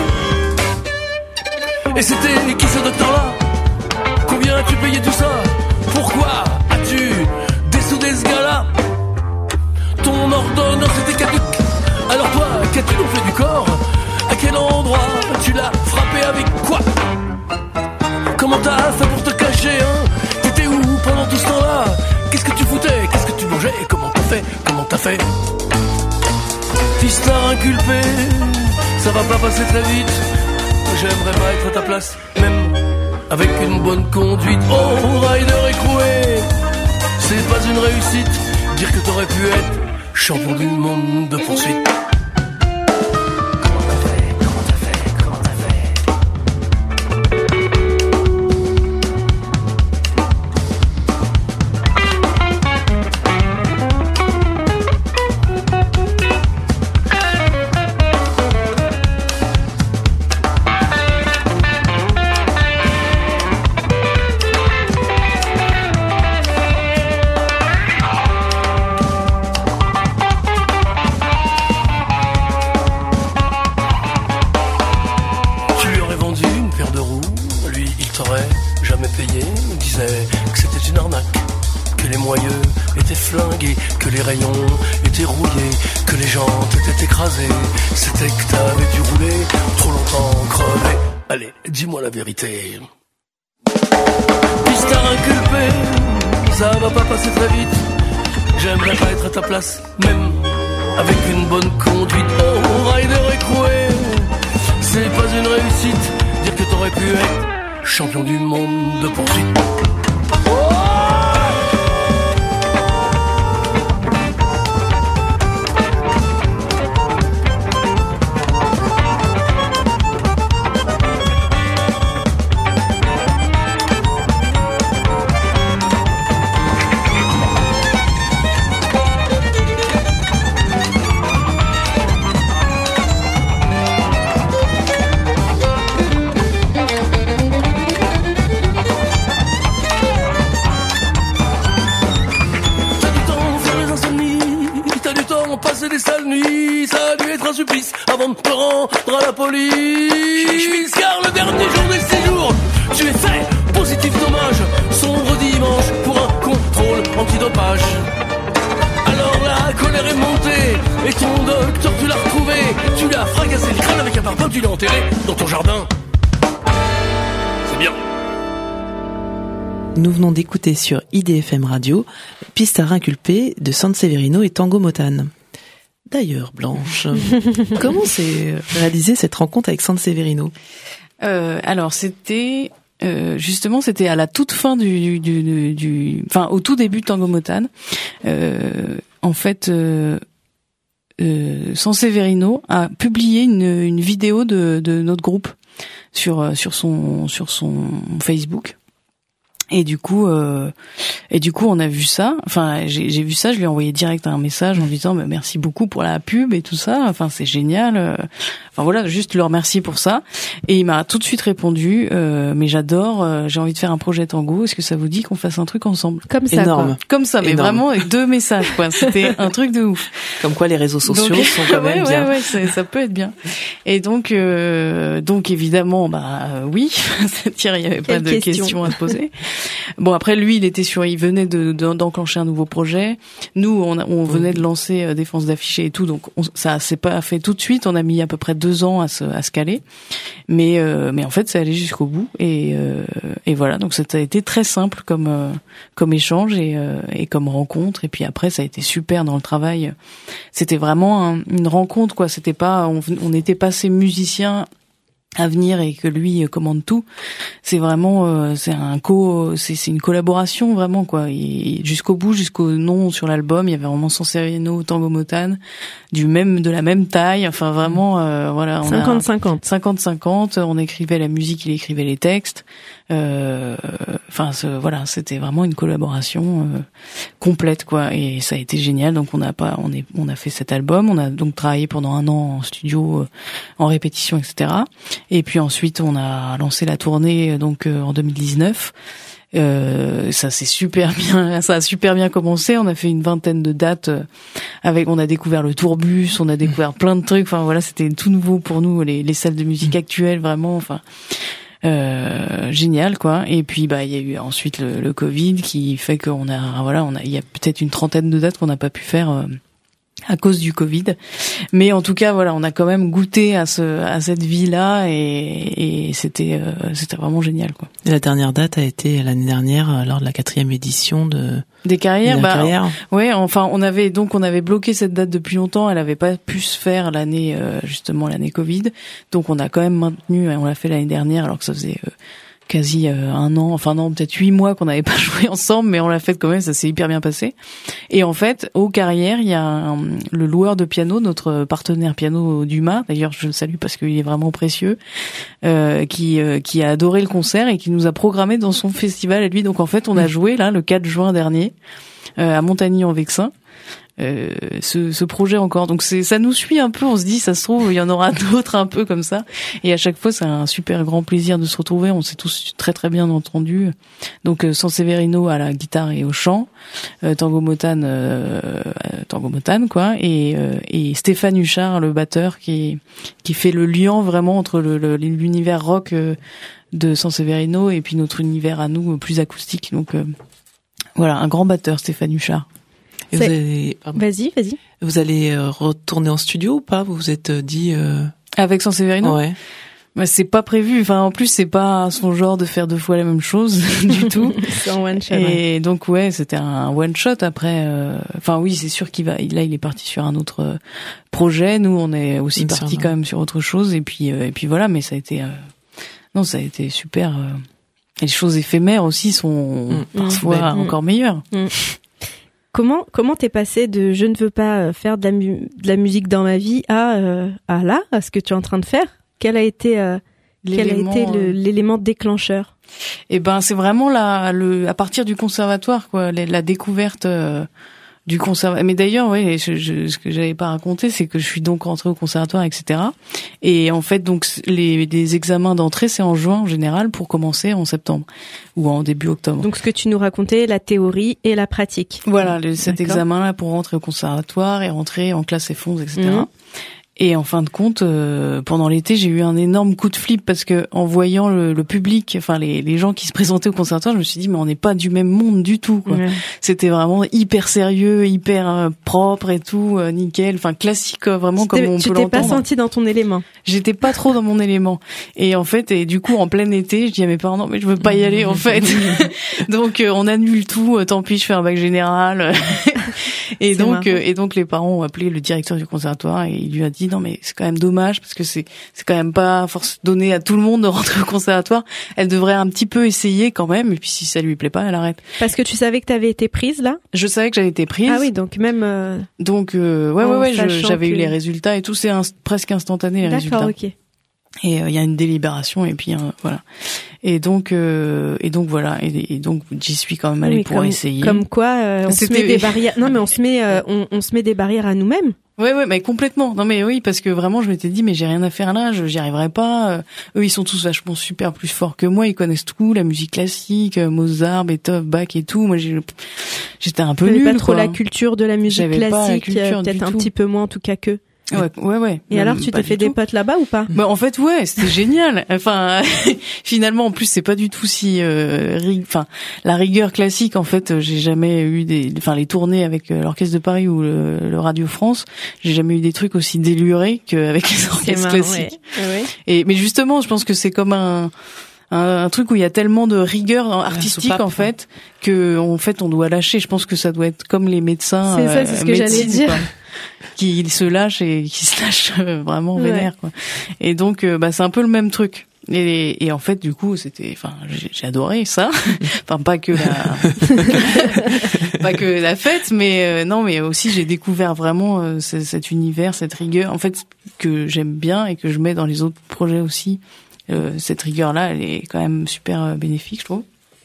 S8: Et c'était qui ce docteur-là? Combien as-tu payé tout ça? Pourquoi as-tu dessoudé ce gars-là? Ton ordonnance était caduque. Alors toi, qu'as-tu donc fait du corps? À quel endroit tu l'as frappé? Avec quoi? Comment t'as fait pour te cacher, hein? T'étais où pendant tout ce temps-là? Qu'est-ce que tu foutais? Qu'est-ce que tu mangeais? Comment t'as fait? Comment t'as fait? Fistard inculpé, ça va pas passer très vite. J'aimerais pas être à ta place, même avec une bonne conduite. Oh, rider écroué, c'est pas une réussite. Dire que t'aurais pu être champion du monde de poursuite. Que les rayons étaient rouillés, que les jantes étaient écrasées. C'était que t'avais dû rouler trop longtemps, crever. Allez, dis-moi la vérité. Pistard inculpé, ça va pas passer très vite. J'aimerais pas être à ta place, même avec une bonne conduite. Oh, rider écroué, c'est pas une réussite. Dire que t'aurais pu être champion du monde de poursuite. Avant de te rendre à la police, car le dernier jour des séjours, tu es fait positif dommage. Sombre dimanche pour un contrôle antidopage. Alors la colère est montée et ton docteur tu l'as retrouvé. Tu lui as fracassé le crâne avec un parpaing, tu l'as enterré dans ton jardin. C'est bien.
S2: Nous venons d'écouter sur I D F M Radio Pistard inculpé de Sanseverino et Tango Motan. D'ailleurs, Blanche, comment s'est réalisée cette rencontre avec Sanseverino?
S4: euh, Alors, c'était euh, justement, c'était à la toute fin du, du, du, du, enfin, au tout début de Tango Motan. Euh, en fait, euh, euh, Sanseverino a publié une, une vidéo de, de notre groupe sur sur son sur son Facebook. Et du coup, euh, et du coup, on a vu ça. Enfin, j'ai, j'ai vu ça. Je lui ai envoyé direct un message en lui disant bah, merci beaucoup pour la pub et tout ça. Enfin, c'est génial. Enfin voilà, juste le remercier pour ça. Et il m'a tout de suite répondu euh, mais j'adore. Euh, j'ai envie de faire un projet tango. Est-ce que ça vous dit qu'on fasse un truc ensemble?
S3: Comme ça,
S2: énorme.
S3: Quoi.
S4: Comme ça, mais énorme. Vraiment avec deux messages. Quoi. C'était un truc de ouf.
S2: Comme quoi, les réseaux sociaux
S4: donc,
S2: sont quand même
S4: ouais,
S2: bien.
S4: Ouais, ouais, ça, ça peut être bien. Et donc, euh, donc évidemment, bah euh, oui, c'est-à-dire il y avait pas de
S3: question.
S4: questions à se poser. Bon après lui il était sur, il venait de, de d'enclencher un nouveau projet. Nous on, on venait de lancer euh, Défense d'afficher et tout, donc on, ça s'est pas fait tout de suite. On a mis à peu près deux ans à se à se caler, mais euh, mais en fait c'est allé jusqu'au bout et euh, et voilà. Donc ça a été très simple comme euh, comme échange et euh, et comme rencontre. Et puis après ça a été super dans le travail. C'était vraiment un, une rencontre quoi. C'était pas on on était passé musicien à venir et que lui commande tout. C'est vraiment euh, c'est un co c'est c'est une collaboration vraiment quoi. Et jusqu'au bout, jusqu'au nom sur l'album, il y avait vraiment Sanseverino, Tango Motown, du même de la même taille, enfin vraiment euh, voilà, on
S3: cinquante cinquante.
S4: cinquante cinquante, on écrivait la musique, il écrivait les textes. Euh enfin ce, voilà, c'était vraiment une collaboration euh, complète quoi et ça a été génial. Donc on a pas on est on a fait cet album, on a donc travaillé pendant un an en studio euh, en répétition et cetera. Et puis ensuite, on a lancé la tournée donc euh, en deux mille dix-neuf. Euh, ça s'est super bien, ça a super bien commencé. On a fait une vingtaine de dates euh, avec, on a découvert le tourbus, on a découvert plein de trucs. Enfin voilà, c'était tout nouveau pour nous, les, les salles de musique actuelles, vraiment. Enfin. Euh, génial quoi. Et puis bah il y a eu ensuite le, le Covid qui fait qu'on a voilà on a il y a peut-être une trentaine de dates qu'on n'a pas pu faire euh, à cause du Covid, mais en tout cas voilà on a quand même goûté à ce à cette vie là et, et c'était euh, c'était vraiment génial quoi.
S2: Et la dernière date a été l'année dernière euh, lors de la quatrième édition de
S4: des carrières.
S2: Des
S4: bah
S2: carrières.
S4: Ouais, enfin on avait donc on avait bloqué cette date depuis longtemps. Elle avait pas pu se faire l'année euh, justement l'année Covid, donc on a quand même maintenu. On l'a fait l'année dernière alors que ça faisait euh, quasi euh, un an, enfin non, peut-être huit mois qu'on n'avait pas joué ensemble, mais on l'a fait quand même, ça s'est hyper bien passé. Et en fait, aux Carrières, il y a un, le loueur de piano, notre partenaire piano Dumas, d'ailleurs je le salue parce qu'il est vraiment précieux, euh, qui euh, qui a adoré le concert et qui nous a programmé dans son festival à lui. Donc en fait, on a joué là le quatre juin dernier euh, à Montagny-en-Vexin. Euh, ce, ce projet encore, donc c'est ça nous suit un peu, on se dit ça se trouve il y en aura d'autres un peu comme ça et à chaque fois c'est un super grand plaisir de se retrouver, on s'est tous très très bien entendus. Donc euh, Sanseverino à la guitare et au chant, euh, Tango Motown euh, Tango Motown quoi et euh, et Stéphane Huchard le batteur qui qui fait le lien vraiment entre le, le l'univers rock euh, de Sanseverino et puis notre univers à nous plus acoustique. Donc euh, voilà, un grand batteur Stéphane Huchard.
S2: Et vous allez,
S3: vas-y, vas-y.
S2: Vous allez euh, retourner en studio ou pas? Vous vous êtes dit euh...
S4: avec Sanseverino?
S2: Ouais.
S4: Bah, c'est pas prévu. Enfin, en plus, c'est pas son genre de faire deux fois la même chose du tout.
S3: C'est un one shot.
S4: Et
S3: ouais.
S4: donc ouais, c'était un one shot. Après, euh... enfin oui, c'est sûr qu'il va. Là, il est parti sur un autre euh, projet. Nous, on est aussi parti quand même sur autre chose. Et puis, euh, et puis voilà. Mais ça a été, euh... non, ça a été super. Euh... Et les choses éphémères aussi sont mmh. parfois mmh. encore meilleures. Mmh.
S3: Comment comment t'es passé de je ne veux pas faire de la, mu- de la musique dans ma vie à euh, à là à ce que tu es en train de faire? Quel a été euh, quel a été le, l'élément déclencheur?
S4: Eh ben c'est vraiment la le à partir du conservatoire quoi, la, la découverte euh, du conservatoire. Mais d'ailleurs ouais, je, je, ce que j'avais pas raconté, c'est que je suis donc rentrée au conservatoire, et cetera. Et en fait donc les des examens d'entrée c'est en juin en général pour commencer en septembre ou en début octobre.
S3: Donc ce que tu nous racontais, la théorie et la pratique.
S4: Voilà, le, cet examen-là pour rentrer au conservatoire et rentrer en classe F onze, et cetera. Mmh. Et en fin de compte, euh, pendant l'été, j'ai eu un énorme coup de flip parce que en voyant le, le public, enfin les, les gens qui se présentaient au conservatoire, je me suis dit mais on n'est pas du même monde du tout quoi. Ouais. C'était vraiment hyper sérieux, hyper euh, propre et tout, euh, nickel, enfin classique euh, vraiment comme on peut l'entendre.
S3: Tu t'es pas senti dans ton élément?
S4: J'étais pas trop dans mon élément. Et en fait, et du coup en plein été, je dis à mes parents non mais je veux pas y aller en fait. Donc euh, on annule tout, euh, tant pis je fais un bac général. et c'est donc euh, et donc les parents ont appelé le directeur du conservatoire et il lui a dit non mais c'est quand même dommage parce que c'est c'est quand même pas force donné à tout le monde de rentrer au conservatoire. Elle devrait un petit peu essayer quand même et puis si ça lui plaît pas, elle arrête.
S3: Parce que tu savais que t'avais été prise là?
S4: Je savais que j'avais été prise.
S3: Ah oui, donc même euh...
S4: donc euh, ouais ouais ouais, je, j'avais que... eu les résultats et tout, c'est un, presque instantané les
S3: D'accord,
S4: résultats.
S3: OK.
S4: Et il euh, y a une délibération et puis euh, voilà. Et donc euh, et donc voilà et, et donc j'y suis quand même allée oui, pour
S3: comme,
S4: essayer.
S3: Comme quoi euh, on C'était... se met des barrières. Non mais on se met euh, on, on se met des barrières à nous-mêmes.
S4: Ouais ouais mais complètement. Non mais oui parce que vraiment je m'étais dit mais j'ai rien à faire là, je j'y arriverai pas. Euh, eux ils sont tous vachement super plus forts que moi, ils connaissent tout, la musique classique, euh, Mozart, Beethoven, Bach et tout. Moi j'ai j'étais un peu nulle.
S3: J'avais pas trop
S4: quoi.
S3: la culture de la musique
S4: J'avais
S3: classique,
S4: pas la culture
S3: peut-être un
S4: tout.
S3: petit peu moins en tout cas que.
S4: Ouais, ouais, ouais.
S3: Et alors, tu t'es fait des potes là-bas ou pas?
S4: Bah, en fait, ouais, c'était génial. Enfin, finalement, en plus, c'est pas du tout si, euh, rig... enfin, la rigueur classique, en fait, j'ai jamais eu des, enfin, les tournées avec l'Orchestre de Paris ou le, le Radio France, j'ai jamais eu des trucs aussi délurés qu'avec les orchestres
S3: marrant,
S4: classiques.
S3: Ouais. Ouais.
S4: Et, mais justement, je pense que c'est comme un, un, un truc où il y a tellement de rigueur artistique, en fait, que, en fait, on doit lâcher. Je pense que ça doit être comme les médecins.
S3: C'est ça, c'est ce
S4: euh,
S3: que
S4: médecine,
S3: j'allais dire.
S4: quoi. qui se lâche et qui se lâche vraiment vénère, quoi. Et donc, euh, bah, c'est un peu le même truc. Et, et en fait, du coup, c'était, enfin, j'ai, j'ai adoré ça. Enfin, pas que la, pas que la fête, mais euh, non, mais aussi j'ai découvert vraiment euh, c- cet univers, cette rigueur, en fait, que j'aime bien et que je mets dans les autres projets aussi. Euh, cette rigueur-là, elle est quand même super euh, bénéfique, je trouve.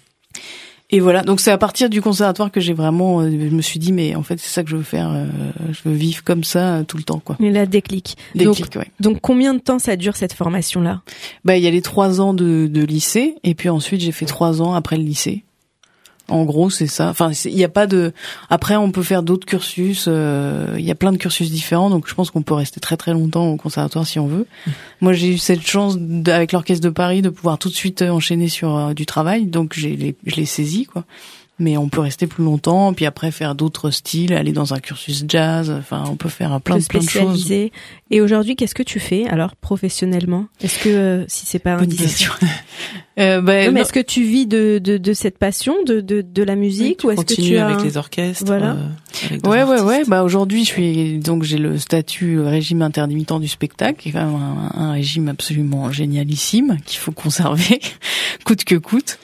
S4: Et voilà, donc c'est à partir du conservatoire que j'ai vraiment, euh, je me suis dit, mais en fait, c'est ça que je veux faire. Euh, je veux vivre comme ça euh, tout le temps, quoi.
S3: Et là, déclic.
S4: Déclic,
S3: donc,
S4: ouais.
S3: donc, combien de temps ça dure cette formation-là?
S4: Bah, il y a les trois ans de, de lycée, et puis ensuite j'ai fait trois ans après le lycée. En gros, c'est ça. Enfin, il y a pas de. Après, on peut faire d'autres cursus. Il euh, y a plein de cursus différents, donc je pense qu'on peut rester très très longtemps au conservatoire si on veut. Mmh. Moi, j'ai eu cette chance avec l'Orchestre de Paris de pouvoir tout de suite enchaîner sur euh, du travail, donc j'ai les, je l'ai saisi, quoi. Mais on peut rester plus longtemps, puis après faire d'autres styles, aller dans un cursus jazz. Enfin, on peut faire plein de plein de choses.
S3: Et aujourd'hui, qu'est-ce que tu fais alors professionnellement? Est-ce que euh, si c'est pas
S4: indiscret euh, bah,
S3: non, mais est-ce que tu vis de de, de cette passion de de de la musique, oui, ou est-ce que tu
S2: as avec
S3: un...
S2: les orchestres?
S3: Voilà.
S2: Euh, avec
S4: ouais,
S2: artistes.
S4: ouais, ouais. Bah aujourd'hui, je suis donc j'ai le statut régime intermittent du spectacle, qui est quand même un, un régime absolument génialissime qu'il faut conserver, coûte que coûte.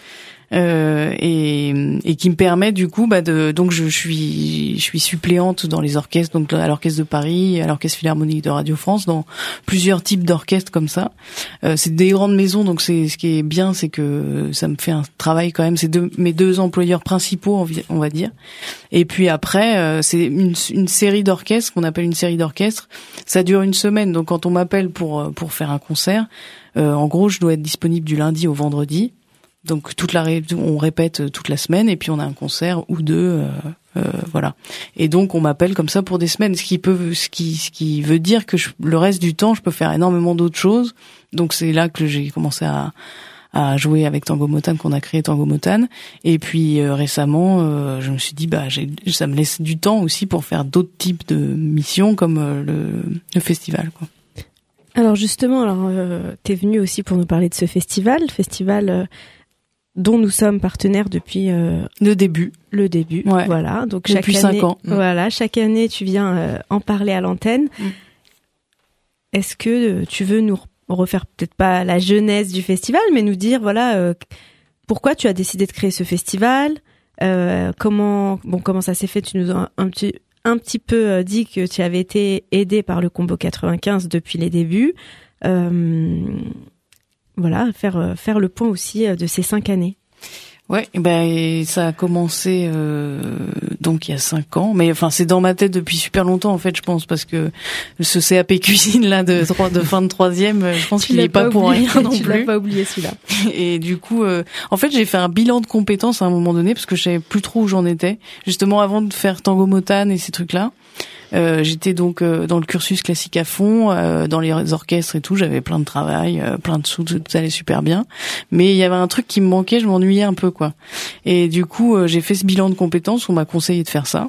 S4: Euh, et, et qui me permet du coup bah de donc je, je suis je suis suppléante dans les orchestres, donc à l'Orchestre de Paris, à l'Orchestre Philharmonique de Radio France, dans plusieurs types d'orchestres comme ça. Euh, c'est des grandes maisons, donc c'est ce qui est bien, c'est que ça me fait un travail quand même. C'est deux, mes deux employeurs principaux, on va dire. Et puis après, euh, c'est une, une série d'orchestres qu'on appelle une série d'orchestres. Ça dure une semaine, donc quand on m'appelle pour pour faire un concert, euh, en gros, je dois être disponible du lundi au vendredi. Donc toute la ré... on répète toute la semaine et puis on a un concert ou deux, euh, euh, voilà. Et donc on m'appelle comme ça pour des semaines, ce qui peut, ce qui, ce qui veut dire que je... le reste du temps je peux faire énormément d'autres choses. Donc c'est là que j'ai commencé à à jouer avec Tango Motan, qu'on a créé Tango Motan. Et puis euh, récemment, euh, je me suis dit bah j'ai... ça me laisse du temps aussi pour faire d'autres types de missions comme euh, le... le festival, quoi.
S3: Alors justement, alors euh, t'es venu aussi pour nous parler de ce festival, le festival. Euh... dont nous sommes partenaires depuis euh,
S4: le début.
S3: Le début,
S4: ouais.
S3: Voilà. Donc
S4: depuis
S3: chaque année,
S4: cinq ans.
S3: Voilà, chaque année tu viens euh, en parler à l'antenne. Mm. Est-ce que euh, tu veux nous refaire peut-être pas la genèse du festival, mais nous dire voilà euh, pourquoi tu as décidé de créer ce festival, euh, comment bon comment ça s'est fait? Tu nous as un, un petit un petit peu dit que tu avais été aidé par le Combo quatre-vingt-quinze depuis les débuts. Euh, Voilà, faire faire le point aussi de ces cinq années.
S4: Ouais, ben ça a commencé euh, donc il y a cinq ans, mais enfin c'est dans ma tête depuis super longtemps en fait, je pense, parce que ce C A P cuisine là de de fin de troisième, je pense qu'il est pas, pas pour rien non
S3: tu
S4: plus.
S3: Tu l'as pas oublié celui-là.
S4: Et du coup, euh, en fait j'ai fait un bilan de compétences à un moment donné parce que je savais plus trop où j'en étais, justement avant de faire Tango Motan et ces trucs là. Euh, j'étais donc euh, dans le cursus classique à fond, euh, dans les orchestres et tout, j'avais plein de travail, euh, plein de sous, tout, tout allait super bien, mais il y avait un truc qui me manquait, je m'ennuyais un peu, quoi. Et du coup, euh, j'ai fait ce bilan de compétences, on m'a conseillé de faire ça.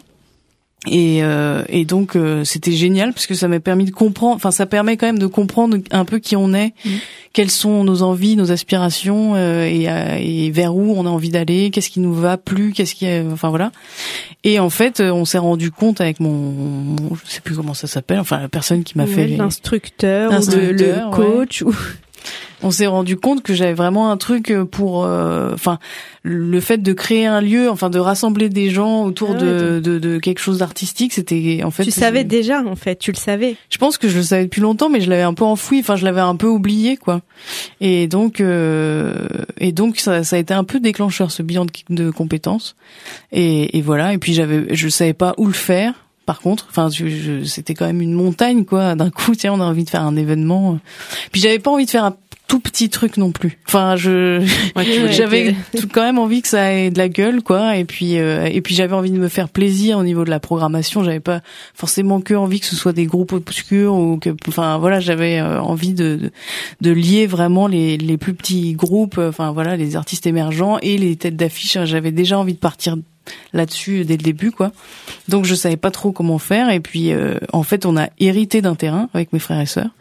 S4: Et, euh, et donc euh, c'était génial parce que ça m'a permis de comprendre, enfin ça permet quand même de comprendre un peu qui on est, mmh. quelles sont nos envies, nos aspirations euh, et, euh, et vers où on a envie d'aller, qu'est-ce qui nous va plus, qu'est-ce qui, est, enfin voilà. Et en fait, on s'est rendu compte avec mon, mon je sais plus comment ça s'appelle, enfin la personne qui m'a
S3: ouais,
S4: fait
S3: l'instructeur, l'instructeur ou le, le coach, ouais. ou
S4: on s'est rendu compte que j'avais vraiment un truc pour, enfin, euh, le fait de créer un lieu, enfin, de rassembler des gens autour ah ouais, de, de, de quelque chose d'artistique, c'était, en fait.
S3: Tu savais déjà, en fait, tu le savais.
S4: Je pense que je le savais depuis longtemps, mais je l'avais un peu enfoui, enfin, je l'avais un peu oublié, quoi. Et donc, euh, et donc, ça, ça a été un peu déclencheur, ce bilan de, de compétences. Et, et voilà. Et puis, j'avais, je savais pas où le faire. Par contre, enfin, je, je, c'était quand même une montagne, quoi. D'un coup, tiens, on a envie de faire un événement. Puis, j'avais pas envie de faire un tout petit truc non plus. Enfin, je ouais, j'avais tout, quand même envie que ça ait de la gueule, quoi. Et puis euh, et puis j'avais envie de me faire plaisir au niveau de la programmation. J'avais pas forcément que envie que ce soit des groupes obscurs ou que, enfin voilà, j'avais euh, envie de, de de lier vraiment les les plus petits groupes, enfin voilà, les artistes émergents et les têtes d'affiche. J'avais déjà envie de partir là-dessus dès le début, quoi. Donc je savais pas trop comment faire. Et puis euh, en fait, on a hérité d'un terrain avec mes frères et sœurs.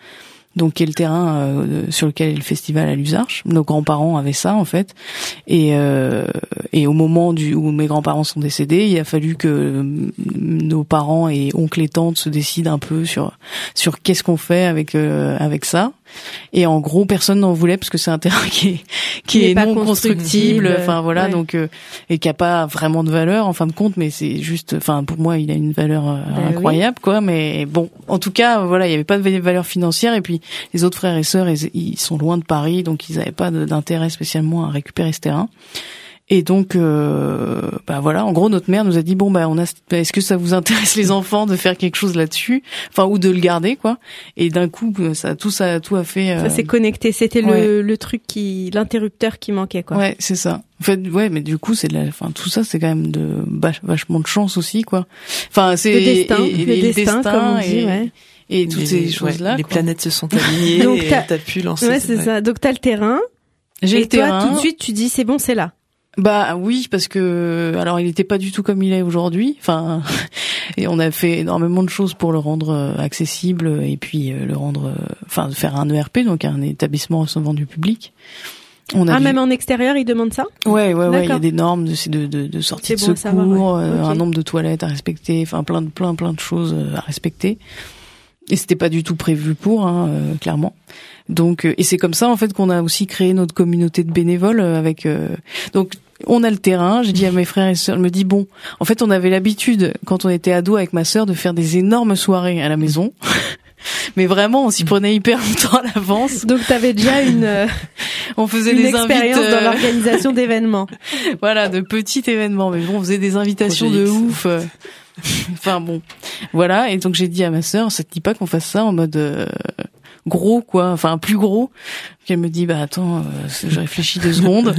S4: donc qui est le terrain euh, sur lequel est le festival à Luzarches. Nos grands-parents avaient ça en fait, et euh, et au moment du où mes grands-parents sont décédés, il a fallu que nos parents et oncles et tantes se décident un peu sur sur qu'est-ce qu'on fait avec euh, avec ça. Et en gros, personne n'en voulait parce que c'est un terrain qui est qui est, est non constructible, enfin voilà, ouais. donc euh, et qui a pas vraiment de valeur en fin de compte, mais c'est juste, enfin pour moi, il a une valeur euh, bah, incroyable oui. quoi. Mais bon, en tout cas, voilà, il y avait pas de valeur financière et puis les autres frères et sœurs, ils, ils sont loin de Paris, donc ils avaient pas d'intérêt spécialement à récupérer ce terrain. Et donc, euh, bah voilà, en gros, notre mère nous a dit bon bah on a, est-ce que ça vous intéresse les enfants de faire quelque chose là-dessus, enfin ou de le garder quoi. Et d'un coup, ça tout ça tout a fait. Euh...
S3: Ça s'est connecté. C'était ouais. le le truc qui, l'interrupteur qui manquait quoi.
S4: Ouais, c'est ça. En fait, ouais, mais du coup, c'est de la, enfin tout ça, c'est quand même de vach, vachement de chance aussi quoi. Enfin, c'est
S3: le destin,
S4: et, et,
S3: le,
S4: et
S3: destin, le destin, comme on dit,
S4: et,
S3: ouais.
S4: Et toutes
S2: les,
S4: ces choses-là.
S2: Ouais, les
S4: quoi.
S2: planètes se sont alignées. Donc t'as, et t'as pu lancer.
S3: Ouais, c'est ça. Donc t'as le terrain.
S4: J'ai
S3: et
S4: le
S3: toi,
S4: terrain.
S3: tout de suite, tu dis c'est bon, c'est là.
S4: Bah oui, parce que alors il était pas du tout comme il est aujourd'hui. Enfin, et on a fait énormément de choses pour le rendre accessible et puis le rendre, enfin, faire un E R P, donc un établissement recevant du public.
S3: On a ah, vu... même en extérieur, ils demandent ça?
S4: Ouais, ouais, ouais. Il y a des normes de de de, de sortie de bon secours, ouais. euh, okay. un nombre de toilettes à respecter, enfin plein de plein plein de choses à respecter. Et c'était pas du tout prévu pour, hein, euh, clairement. Donc, euh, et c'est comme ça en fait qu'on a aussi créé notre communauté de bénévoles euh, avec. Euh, donc, on a le terrain. J'ai dit à mes frères et sœurs, je me dis bon, en fait, on avait l'habitude quand on était ado avec ma sœur de faire des énormes soirées à la maison. Mais vraiment, on s'y prenait hyper longtemps à l'avance.
S3: Donc, t'avais déjà une. Euh,
S4: on faisait
S3: une
S4: des
S3: expérience
S4: invites,
S3: dans l'organisation d'événements.
S4: Voilà, de petits événements. Mais bon, on faisait des invitations Projet de X. Ouf. Euh, enfin bon, voilà. Et donc j'ai dit à ma sœur, ça te dit pas qu'on fasse ça en mode euh, gros quoi, enfin plus gros. Puis elle me dit bah attends, euh, je réfléchis deux secondes.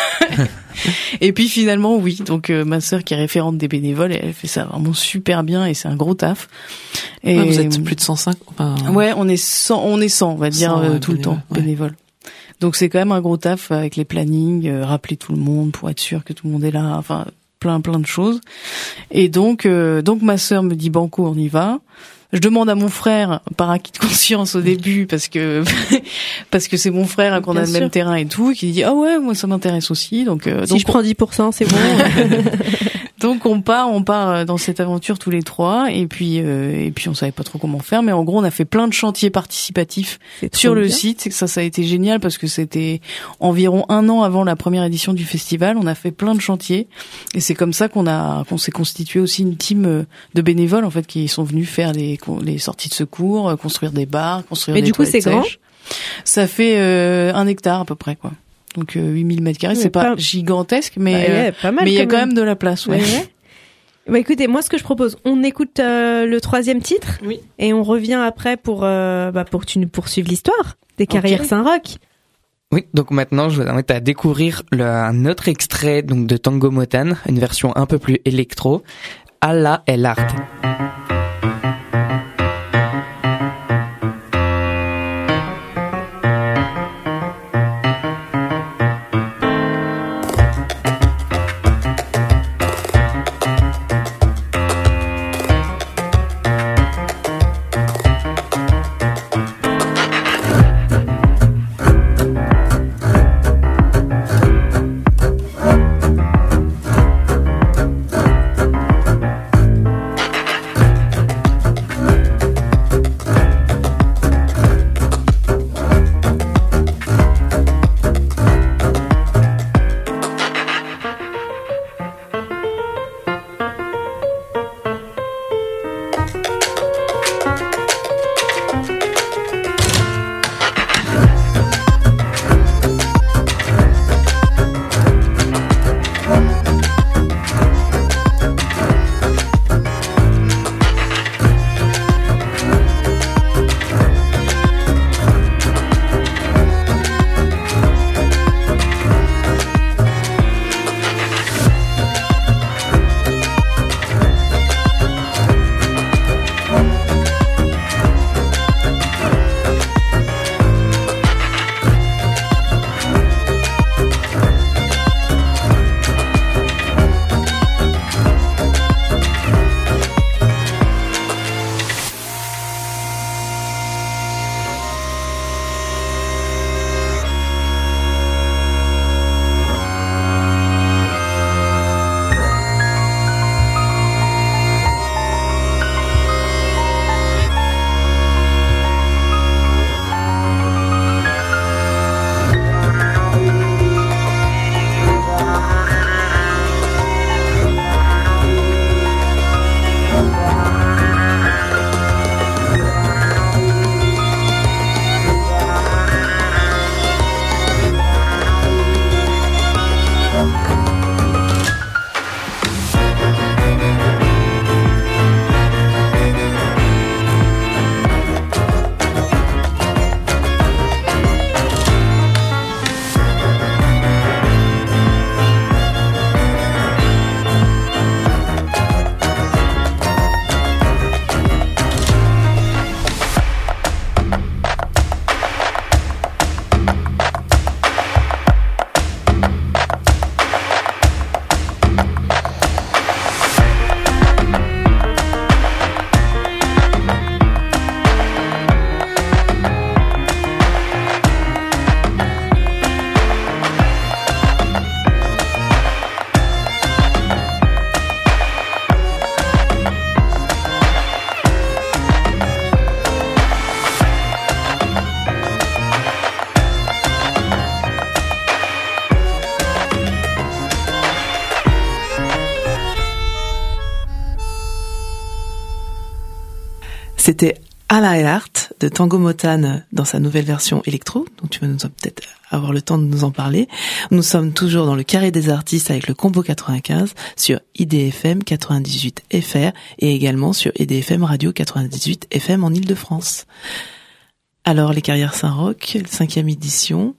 S4: Et puis finalement oui. Donc euh, ma sœur qui est référente des bénévoles, elle fait ça vraiment super bien et c'est un gros taf.
S2: Et ouais, vous êtes plus de cent cinq. Enfin...
S4: Ouais, on est cent, on est cent, on va dire cent, euh, tout bénévole, le temps ouais. bénévoles. Donc c'est quand même un gros taf avec les plannings, euh, rappeler tout le monde pour être sûr que tout le monde est là. Enfin. plein plein de choses. Et donc euh, donc ma sœur me dit banco, on y va. Je demande à mon frère par acquis de conscience au début parce que parce que c'est mon frère qu'on Bien a sûr. Le même terrain et tout, qui dit ah ouais moi ça m'intéresse aussi donc euh,
S3: si
S4: donc
S3: je on... prends dix pour cent c'est bon.
S4: Donc on part, on part dans cette aventure tous les trois et puis euh, et puis on savait pas trop comment faire, mais en gros on a fait plein de chantiers participatifs sur le bien. Site. Ça, ça a été génial parce que c'était environ un an avant la première édition du festival. On a fait plein de chantiers et c'est comme ça qu'on a qu'on s'est constitué aussi une team de bénévoles en fait qui sont venus faire les les sorties de secours, construire des bars, construire
S3: mais
S4: des
S3: du coup c'est
S4: sèches.
S3: grand.
S4: Ça fait euh, un hectare à peu près quoi. Donc euh, huit mille mètres carrés, c'est pas, pas gigantesque, mais bah,
S3: yeah, pas mal
S4: mais il y a quand
S3: même.
S4: même de la place. Ouais.
S3: ouais. Bah écoutez, moi ce que je propose, on écoute euh, le troisième titre,
S4: oui.
S3: et on revient après pour euh, bah pour que tu nous poursuives l'histoire des carrières okay. Saint-Roch.
S5: Oui, donc maintenant je vous invite à découvrir le, un autre extrait donc de Tango Motan, une version un peu plus électro, Allah el Arte.
S2: c'était À la Heart de Tango Motown dans sa nouvelle version électro, donc tu vas nous peut-être avoir le temps de nous en parler. Nous sommes toujours dans le carré des artistes avec le combo quatre-vingt-quinze sur I D F M quatre-vingt-dix-huit F R et également sur I D F M Radio quatre-vingt-dix-huit F M en Île-de-France. Alors les Carrières Saint-Roch, cinquième édition.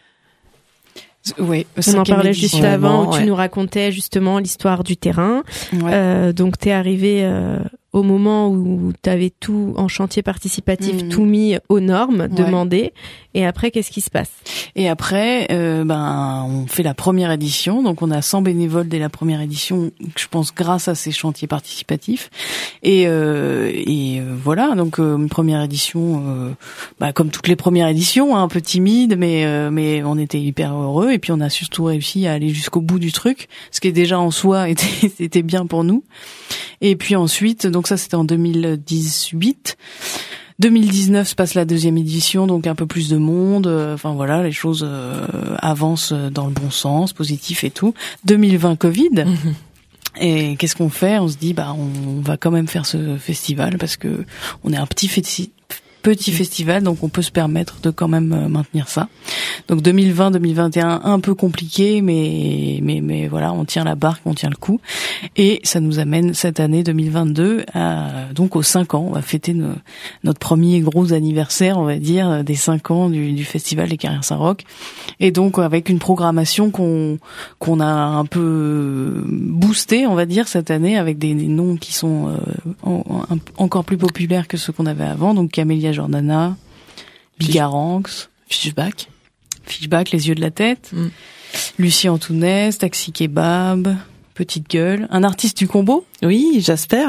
S3: Oui, on en parlait juste avant où tu ouais. nous racontais justement l'histoire du terrain. Ouais. Euh, donc t'es arrivé euh, au moment où t'avais tout en chantier participatif, mmh. tout mis aux normes ouais. demandées. Et après, qu'est-ce qui se passe ?
S4: Et après, euh, ben, on fait la première édition. Donc, on a cent bénévoles dès la première édition, je pense, grâce à ces chantiers participatifs. Et, euh, et euh, voilà. Donc, euh, une première édition, euh, bah, comme toutes les premières éditions, hein, un peu timide, mais euh, mais on était hyper heureux. Et puis, on a surtout réussi à aller jusqu'au bout du truc, ce qui est déjà en soi était était bien pour nous. Et puis ensuite, donc ça, c'était en deux mille dix-huit. deux mille dix-neuf se passe la deuxième édition, donc un peu plus de monde. Euh, enfin voilà, les choses euh, avancent dans le bon sens, positif et tout. deux mille vingt Covid. Mmh. Et qu'est-ce qu'on fait ? On se dit bah on va quand même faire ce festival parce que on est un petit festi- petit mmh. festival, donc on peut se permettre de quand même maintenir ça. Donc deux mille vingt deux mille vingt et un un peu compliqué, mais mais mais voilà, on tient la barque, on tient le coup. Et ça nous amène cette année deux mille vingt-deux à donc aux cinq ans. On va fêter nos, notre premier gros anniversaire, on va dire, des cinq ans du, du festival des Carrières Saint-Roch. Et donc avec une programmation qu'on qu'on a un peu boostée, on va dire, cette année avec des, des noms qui sont euh, en, en, encore plus populaires que ceux qu'on avait avant. Donc Camélia Jordana, Bigaranx,
S2: Fishback.
S4: Fishback, Les Yeux de la Tête, mm. Lucie Antounès, Taxi Kebab, Petite Gueule, un artiste du combo.
S2: Oui, Jasper.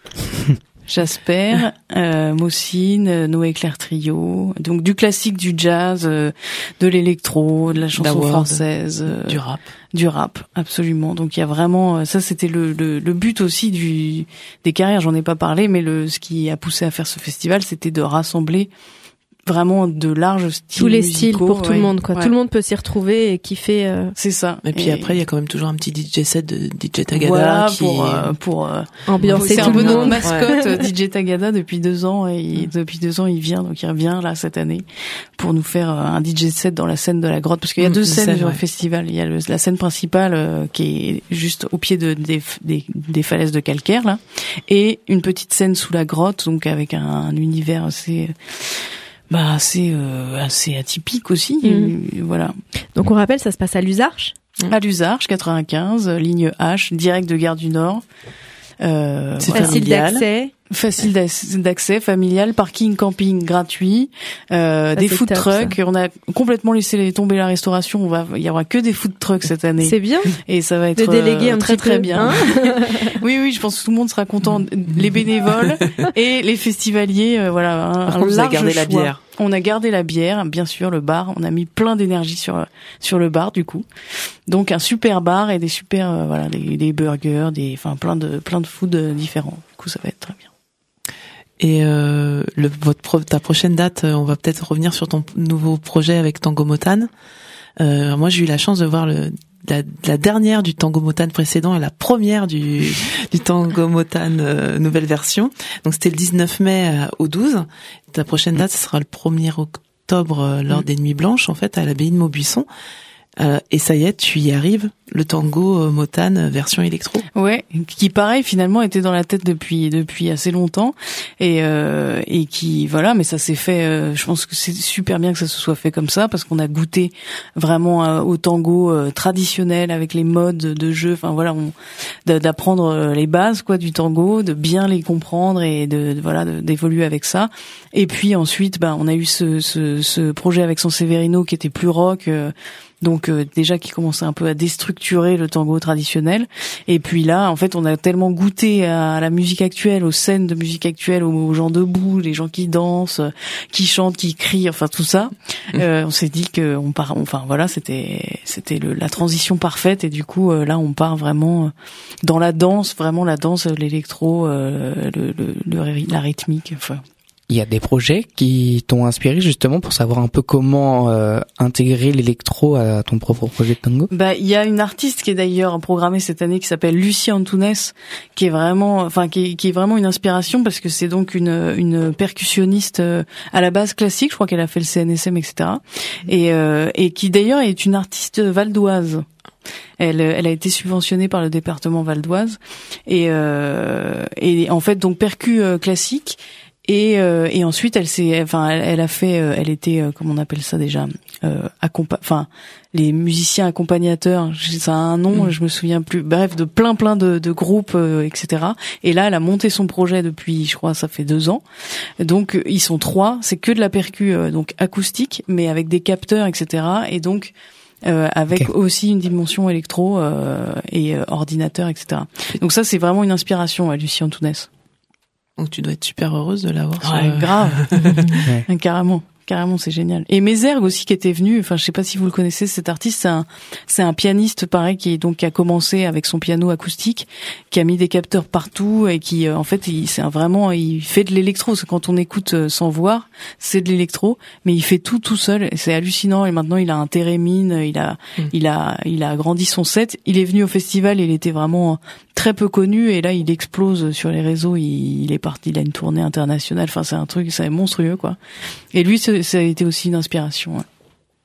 S4: Jasper, euh, Mossine, Noé Claire Trio, donc du classique, du jazz, euh, de l'électro, de la chanson D'Award, française, euh,
S2: du rap,
S4: du rap, absolument. Donc il y a vraiment, ça c'était le, le, le but aussi du des Carrières. J'en ai pas parlé, mais le ce qui a poussé à faire ce festival, c'était de rassembler vraiment de larges styles
S3: tous les
S4: musicaux,
S3: styles pour tout
S4: ouais.
S3: le monde quoi. Ouais. Tout le monde peut s'y retrouver et kiffer. Euh...
S4: C'est ça.
S2: Et puis et... après il y a quand même toujours un petit D J set de D J Tagada
S4: voilà,
S2: qui
S4: pour euh, pour euh,
S3: ambiancer
S4: c'est
S3: tout
S4: un peu
S3: le
S4: notre
S3: monde.
S4: mascotte ouais. D J Tagada depuis deux ans et il, depuis deux ans il vient donc il revient là cette année pour nous faire un D J set dans la scène de la grotte parce qu'il y a mmh, deux scènes sur ouais. le festival. Il y a le, la scène principale euh, qui est juste au pied de des, des des falaises de calcaire là et une petite scène sous la grotte donc avec un, un univers assez bah assez euh, assez atypique aussi mmh. et, et voilà.
S3: Donc on rappelle ça se passe à Luzarches.
S4: À Luzarches quatre-vingt-quinze ligne H direct de Gare du Nord.
S3: Euh, c'est voilà. Facile d'accès.
S4: Facile d'accès, familial, parking, camping gratuit, euh, ça, des food top, trucks. Ça. On a complètement laissé tomber la restauration. On va, il y aura que des food trucks cette année.
S3: C'est bien.
S4: Et ça va être
S3: de déléguer
S4: euh,
S3: un
S4: très
S3: petit
S4: très
S3: peu,
S4: bien.
S3: Hein
S4: oui oui, je pense que tout le monde sera content. Les bénévoles et les festivaliers, euh, voilà. Un,
S2: Par
S4: un
S2: contre,
S4: large
S2: vous avez gardé
S4: choix.
S2: la bière.
S4: On a gardé la bière, bien sûr, le bar. On a mis plein d'énergie sur sur le bar du coup. Donc un super bar et des super euh, voilà des, des burgers, des enfin plein de plein de food différents. Du coup, ça va être très bien.
S2: Et euh, le, votre ta prochaine date, on va peut-être revenir sur ton nouveau projet avec Tango Motown. Euh, moi, j'ai eu la chance de voir le la, la dernière du Tango Motown précédent et la première du du Tango Motown euh, nouvelle version. Donc c'était le dix-neuf mai euh, au douze. Ta prochaine date, ce sera le premier octobre euh, lors mmh. des Nuits Blanches en fait à l'abbaye de Maubuisson. Euh, et ça y est, tu y arrives, le Tango Motown version électro.
S4: Ouais, qui pareil finalement était dans la tête depuis depuis assez longtemps et euh, et qui voilà, mais ça s'est fait. Euh, je pense que c'est super bien que ça se soit fait comme ça parce qu'on a goûté vraiment euh, au tango euh, traditionnel avec les modes de jeu. Enfin voilà, on, d'apprendre les bases quoi du tango, de bien les comprendre et de, de voilà de, d'évoluer avec ça. Et puis ensuite, ben on a eu ce ce, ce projet avec San Severino qui était plus rock. Euh, Donc euh, déjà qui commençait un peu à déstructurer le tango traditionnel et puis là en fait on a tellement goûté à la musique actuelle, aux scènes de musique actuelle, aux gens debout, les gens qui dansent, qui chantent, qui crient, enfin tout ça. Euh, on s'est dit que on part, enfin voilà c'était c'était le, la transition parfaite et du coup euh, là on part vraiment dans la danse, vraiment la danse, l'électro, euh, le, le, le la rythmique, enfin
S5: il y a des projets qui t'ont inspiré justement pour savoir un peu comment euh, intégrer l'électro à ton propre projet de tango?
S4: Bah, il y a une artiste qui est d'ailleurs programmée cette année qui s'appelle Lucie Antunes, qui est vraiment, enfin, qui est, qui est vraiment une inspiration parce que c'est donc une une percussionniste euh, à la base classique. Je crois qu'elle a fait le C N S M, et cetera. Et euh, et qui d'ailleurs est une artiste valdoise. Elle, elle a été subventionnée par le département Val d'Oise et euh, et en fait donc percu euh, classique. Et euh, et ensuite elle s'est enfin elle, elle a fait euh, elle était euh, comment on appelle ça déjà euh, accompa- enfin les musiciens accompagnateurs, ça a un nom, mmh. je me souviens plus, bref, de plein plein de, de groupes euh, etc. Et là elle a monté son projet depuis, je crois ça fait deux ans, donc ils sont trois, c'est que de la percu euh, donc acoustique mais avec des capteurs etc. Et donc Euh, avec okay. aussi une dimension électro euh, et euh, ordinateur, et cetera. Donc ça, c'est vraiment une inspiration à Lucie Antunes.
S2: Donc tu dois être super heureuse de l'avoir.
S4: Ouais, sur... grave, ouais. Carrément. Carrément, c'est génial. Et Mézergue aussi qui était venu, enfin je sais pas si vous le connaissez, cet artiste, c'est un c'est un pianiste pareil qui est donc qui a commencé avec son piano acoustique, qui a mis des capteurs partout et qui euh, en fait il c'est un, vraiment il fait de l'électro, parce que quand on écoute euh, sans voir, c'est de l'électro, mais il fait tout tout seul et c'est hallucinant. Et maintenant il a un thérémine, il a mmh. il a il a agrandi son set. Il est venu au festival, il était vraiment très peu connu et là il explose sur les réseaux, il, il est parti, il a une tournée internationale, enfin c'est un truc, c'est monstrueux quoi. Et lui c'est ça a été aussi une inspiration. Ouais.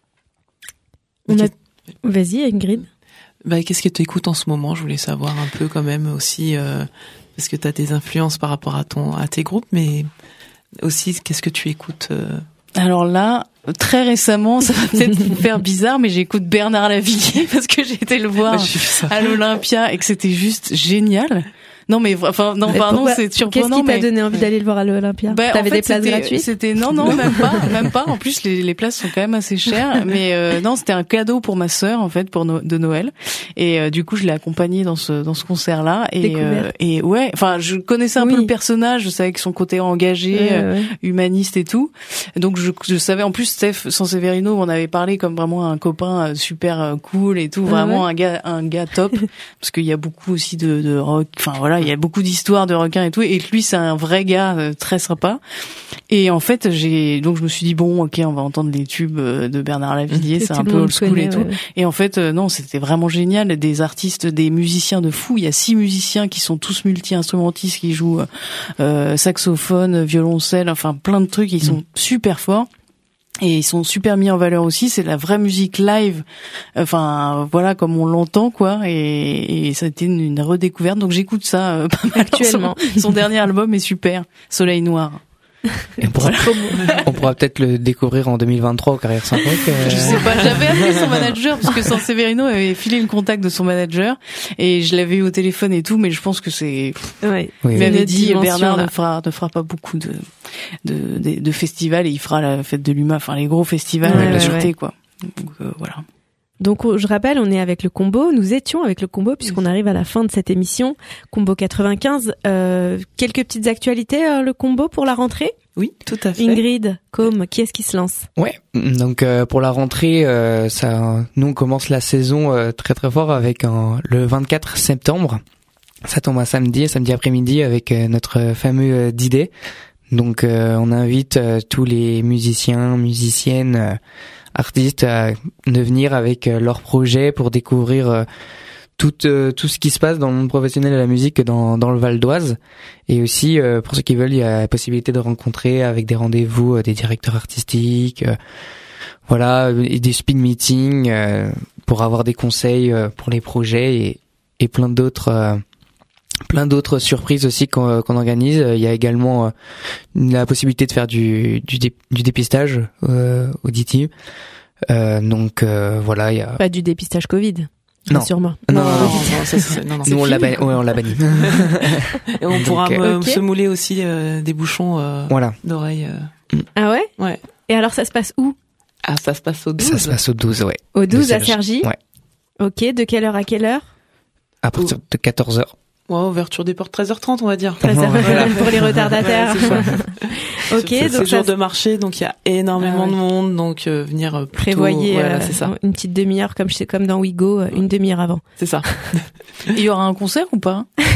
S3: On a... Vas-y, Ingrid.
S2: Bah, qu'est-ce que tu écoutes en ce moment? Je voulais savoir un peu quand même aussi, euh, parce que tu as des influences par rapport à ton, à tes groupes, mais aussi qu'est-ce que tu écoutes euh...
S4: Alors là, très récemment, ça va peut-être vous faire bizarre, mais j'écoute Bernard Lavilliers parce que j'ai été le voir à l'Olympia et que c'était juste génial. Non mais enfin non mais pardon pourquoi, c'est surprenant.
S3: Qu'est-ce qui t'a
S4: mais...
S3: donné envie d'aller le voir à l'Olympia?
S4: Bah,
S3: T'avais
S4: en fait,
S3: des places
S4: c'était,
S3: gratuites?
S4: C'était non non même pas même pas. En plus les, les places sont quand même assez chères. Mais euh, non c'était un cadeau pour ma sœur en fait pour no- de Noël. Et euh, du coup je l'ai accompagnée dans ce dans ce concert là. Et euh, et ouais enfin je connaissais un oui. peu le personnage. Je savais que son côté engagé, ouais, euh, ouais. humaniste et tout. Donc je je savais en plus Steph Sanseverino m'en avait parlé comme vraiment un copain super cool et tout. Vraiment ouais. un gars un gars top parce qu'il y a beaucoup aussi de de rock. Enfin voilà il y a beaucoup d'histoires de requins et tout, et lui c'est un vrai gars euh, très sympa. Et en fait j'ai donc je me suis dit bon ok on va entendre les tubes de Bernard Lavilliers, c'est un peu old school connaît, et tout. Ouais. Et en fait euh, non c'était vraiment génial, des artistes, des musiciens de fou. Il y a six musiciens qui sont tous multi-instrumentistes, qui jouent euh, saxophone, violoncelle, enfin plein de trucs. Ils sont mmh. super forts. Et ils sont super mis en valeur aussi, c'est de la vraie musique live, enfin voilà comme on l'entend quoi, et, et ça a été une, une redécouverte, donc j'écoute ça euh, pas mal actuellement. Son, son dernier album est super, Soleil Noir.
S5: Et on, pourra, on pourra peut-être le découvrir en deux mille vingt-trois au Carrière cinq. Euh...
S4: Je sais pas, j'avais appelé son manager parce que Sanseverino avait filé le contact de son manager et je l'avais eu au téléphone et tout, mais je pense que c'est.
S3: Ouais.
S4: Oui, il m'avait dit Bernard ne fera ne fera pas beaucoup de de de, de festivals et il fera la fête de l'U M A, enfin les gros festivals
S3: ouais,
S4: de la
S3: ouais,
S4: sûreté
S3: ouais.
S4: quoi. Donc euh, voilà.
S3: Donc je rappelle, on est avec le combo, nous étions avec le combo puisqu'on arrive à la fin de cette émission, combo quatre-vingt-quinze. Euh, quelques petites actualités, euh, le combo pour la rentrée?
S2: Oui, tout à fait.
S3: Ingrid, Com, qui est-ce qui se lance?
S5: Ouais, donc euh, pour la rentrée, euh, ça, nous on commence la saison euh, très très fort avec un, le vingt-quatre septembre. Ça tombe un samedi, samedi après-midi avec euh, notre fameux euh, D-Day. Donc euh, on invite euh, tous les musiciens, musiciennes, euh, artistes à de venir avec euh, leurs projets pour découvrir euh, tout euh, tout ce qui se passe dans le monde professionnel de la musique dans dans le Val d'Oise. Et aussi euh, pour ceux qui veulent, il y a la possibilité de rencontrer avec des rendez-vous euh, des directeurs artistiques, euh, voilà, et des speed meetings euh, pour avoir des conseils euh, pour les projets et et plein d'autres euh, plein d'autres surprises aussi qu'on, qu'on organise. Il y a également euh, la possibilité de faire du du, dé, du dépistage euh, auditif. Euh, donc euh, voilà, il y a
S3: pas du dépistage Covid.
S5: Non.
S3: Sûrement.
S5: Non, non, non,
S2: non, non, ça, c'est, non, non.
S5: Nous on l'a banni. Ouais, on l'a banni.
S2: Et on donc, pourra
S5: euh,
S2: me,
S3: okay.
S2: se mouler aussi euh, des bouchons euh,
S5: voilà.
S2: d'oreilles. Euh.
S3: Ah ouais?
S2: Ouais.
S3: Et alors ça se passe où?
S2: Ah, ça se passe au douze.
S5: Ça se passe au douze, ouais.
S3: Au douze à Cergy.
S5: Ouais.
S3: Ok, de quelle heure à quelle heure?
S5: À partir de quatorze heures.
S2: Ouais, ouverture des portes treize heures trente, on va dire.
S3: treize heures voilà. Pour les retardataires.
S2: Ouais, c'est ça.
S3: Ok,
S2: c'est,
S3: donc
S2: c'est
S3: ça
S2: jour de marché, donc il y a énormément ah, ouais. de monde, donc euh, venir plutôt,
S3: prévoyez
S2: voilà,
S3: euh,
S2: c'est ça.
S3: Une petite demi-heure comme chez comme dans Wigo, une demi-heure avant.
S2: C'est ça.
S4: Il y aura un concert ou pas?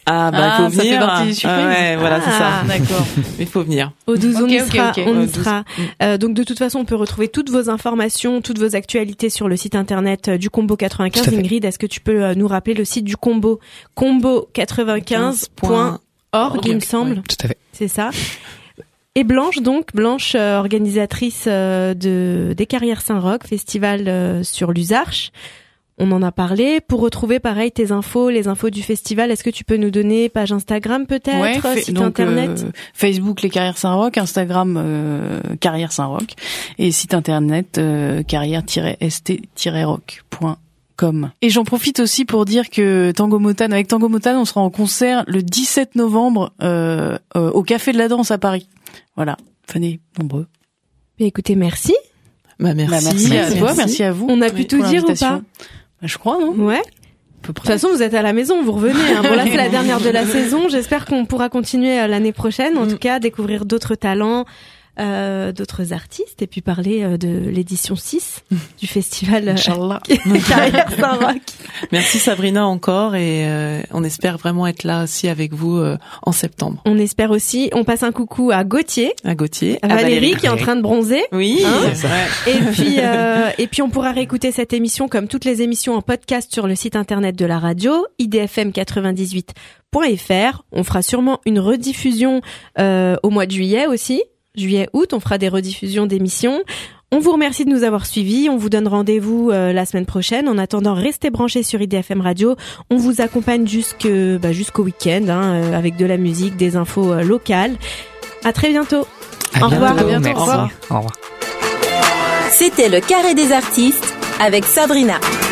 S2: Ah bah
S4: Ah,
S2: il faut
S4: ça fait
S2: venir.
S4: partie des surprises.
S2: Ah ouais, voilà, c'est ça.
S3: Ah.
S2: D'accord. Il faut venir.
S3: Au douze, on
S4: Ok,
S3: y
S4: ok,
S3: sera.
S4: ok.
S3: On
S2: Au
S3: y
S2: douze.
S3: sera. Euh, donc de toute façon, on peut retrouver toutes vos informations, toutes vos actualités sur le site internet euh, du Combo quatre-vingt-quinze.
S5: Tout à fait.
S3: Ingrid, est-ce que tu peux euh, nous rappeler le site du Combo? combo quatre-vingt-quinze point org, il me semble.
S5: Tout à fait.
S3: C'est ça. Et Blanche, donc, Blanche, euh, organisatrice euh, de des Carrières Saint-Roch, festival euh, sur l'Usarche. On en a parlé. Pour retrouver, pareil, tes infos, les infos du festival, est-ce que tu peux nous donner page Instagram peut-être,
S4: Ouais, fait-
S3: site
S4: donc,
S3: internet
S4: euh, Facebook les Carrières Saint-Roch, Instagram euh, Carrières Saint-Roch et site internet euh, carrière-st-rock point com. Et j'en profite aussi pour dire que Tango Motane, avec Tango Motane, on sera en concert le dix-sept novembre euh, euh, au Café de la Danse à Paris. Voilà, venez nombreux.
S3: Mais écoutez, merci.
S2: Bah merci.
S4: Bah, merci à toi, merci à vous.
S3: On a pu
S4: Oui,
S3: tout
S4: pour
S3: dire ou
S4: l'invitation.
S3: pas?
S4: Bah, je crois, non?
S3: Ouais.
S4: À peu
S3: De
S4: près.
S3: toute façon, vous êtes à la maison, vous revenez. Hein. Bon, là, c'est la dernière de la saison. J'espère qu'on pourra continuer euh, l'année prochaine. En
S2: Mm.
S3: tout cas, découvrir d'autres talents, euh, d'autres artistes, et puis parler euh, de l'édition six du festival euh,
S4: Inch'Allah.
S3: Carrières Saint-Roch.
S2: Merci Sabrina encore et euh, on espère vraiment être là aussi avec vous euh, en septembre.
S3: On espère aussi. On passe un coucou à Gauthier,
S2: À Gauthier,
S3: à
S2: à
S3: Valérie, qui est en train de bronzer.
S2: Oui.
S3: Hein
S2: c'est vrai.
S3: Et puis, euh, et puis on pourra réécouter cette émission comme toutes les émissions en podcast sur le site internet de la radio, i d f m quatre-vingt-dix-huit point f r. On fera sûrement une rediffusion euh, au mois de juillet aussi, juillet-août. On fera des rediffusions d'émissions. On vous remercie de nous avoir suivis. On vous donne rendez-vous euh, la semaine prochaine. En attendant, restez branchés sur I D F M Radio. On vous accompagne jusque, bah, jusqu'au week-end hein, euh, avec de la musique, des infos euh, locales. À très bientôt.
S5: À
S3: Au revoir.
S5: bientôt,
S3: À bientôt.
S5: merci.
S3: Au revoir.
S5: Au revoir.
S1: C'était le Carré des artistes avec Sabrina.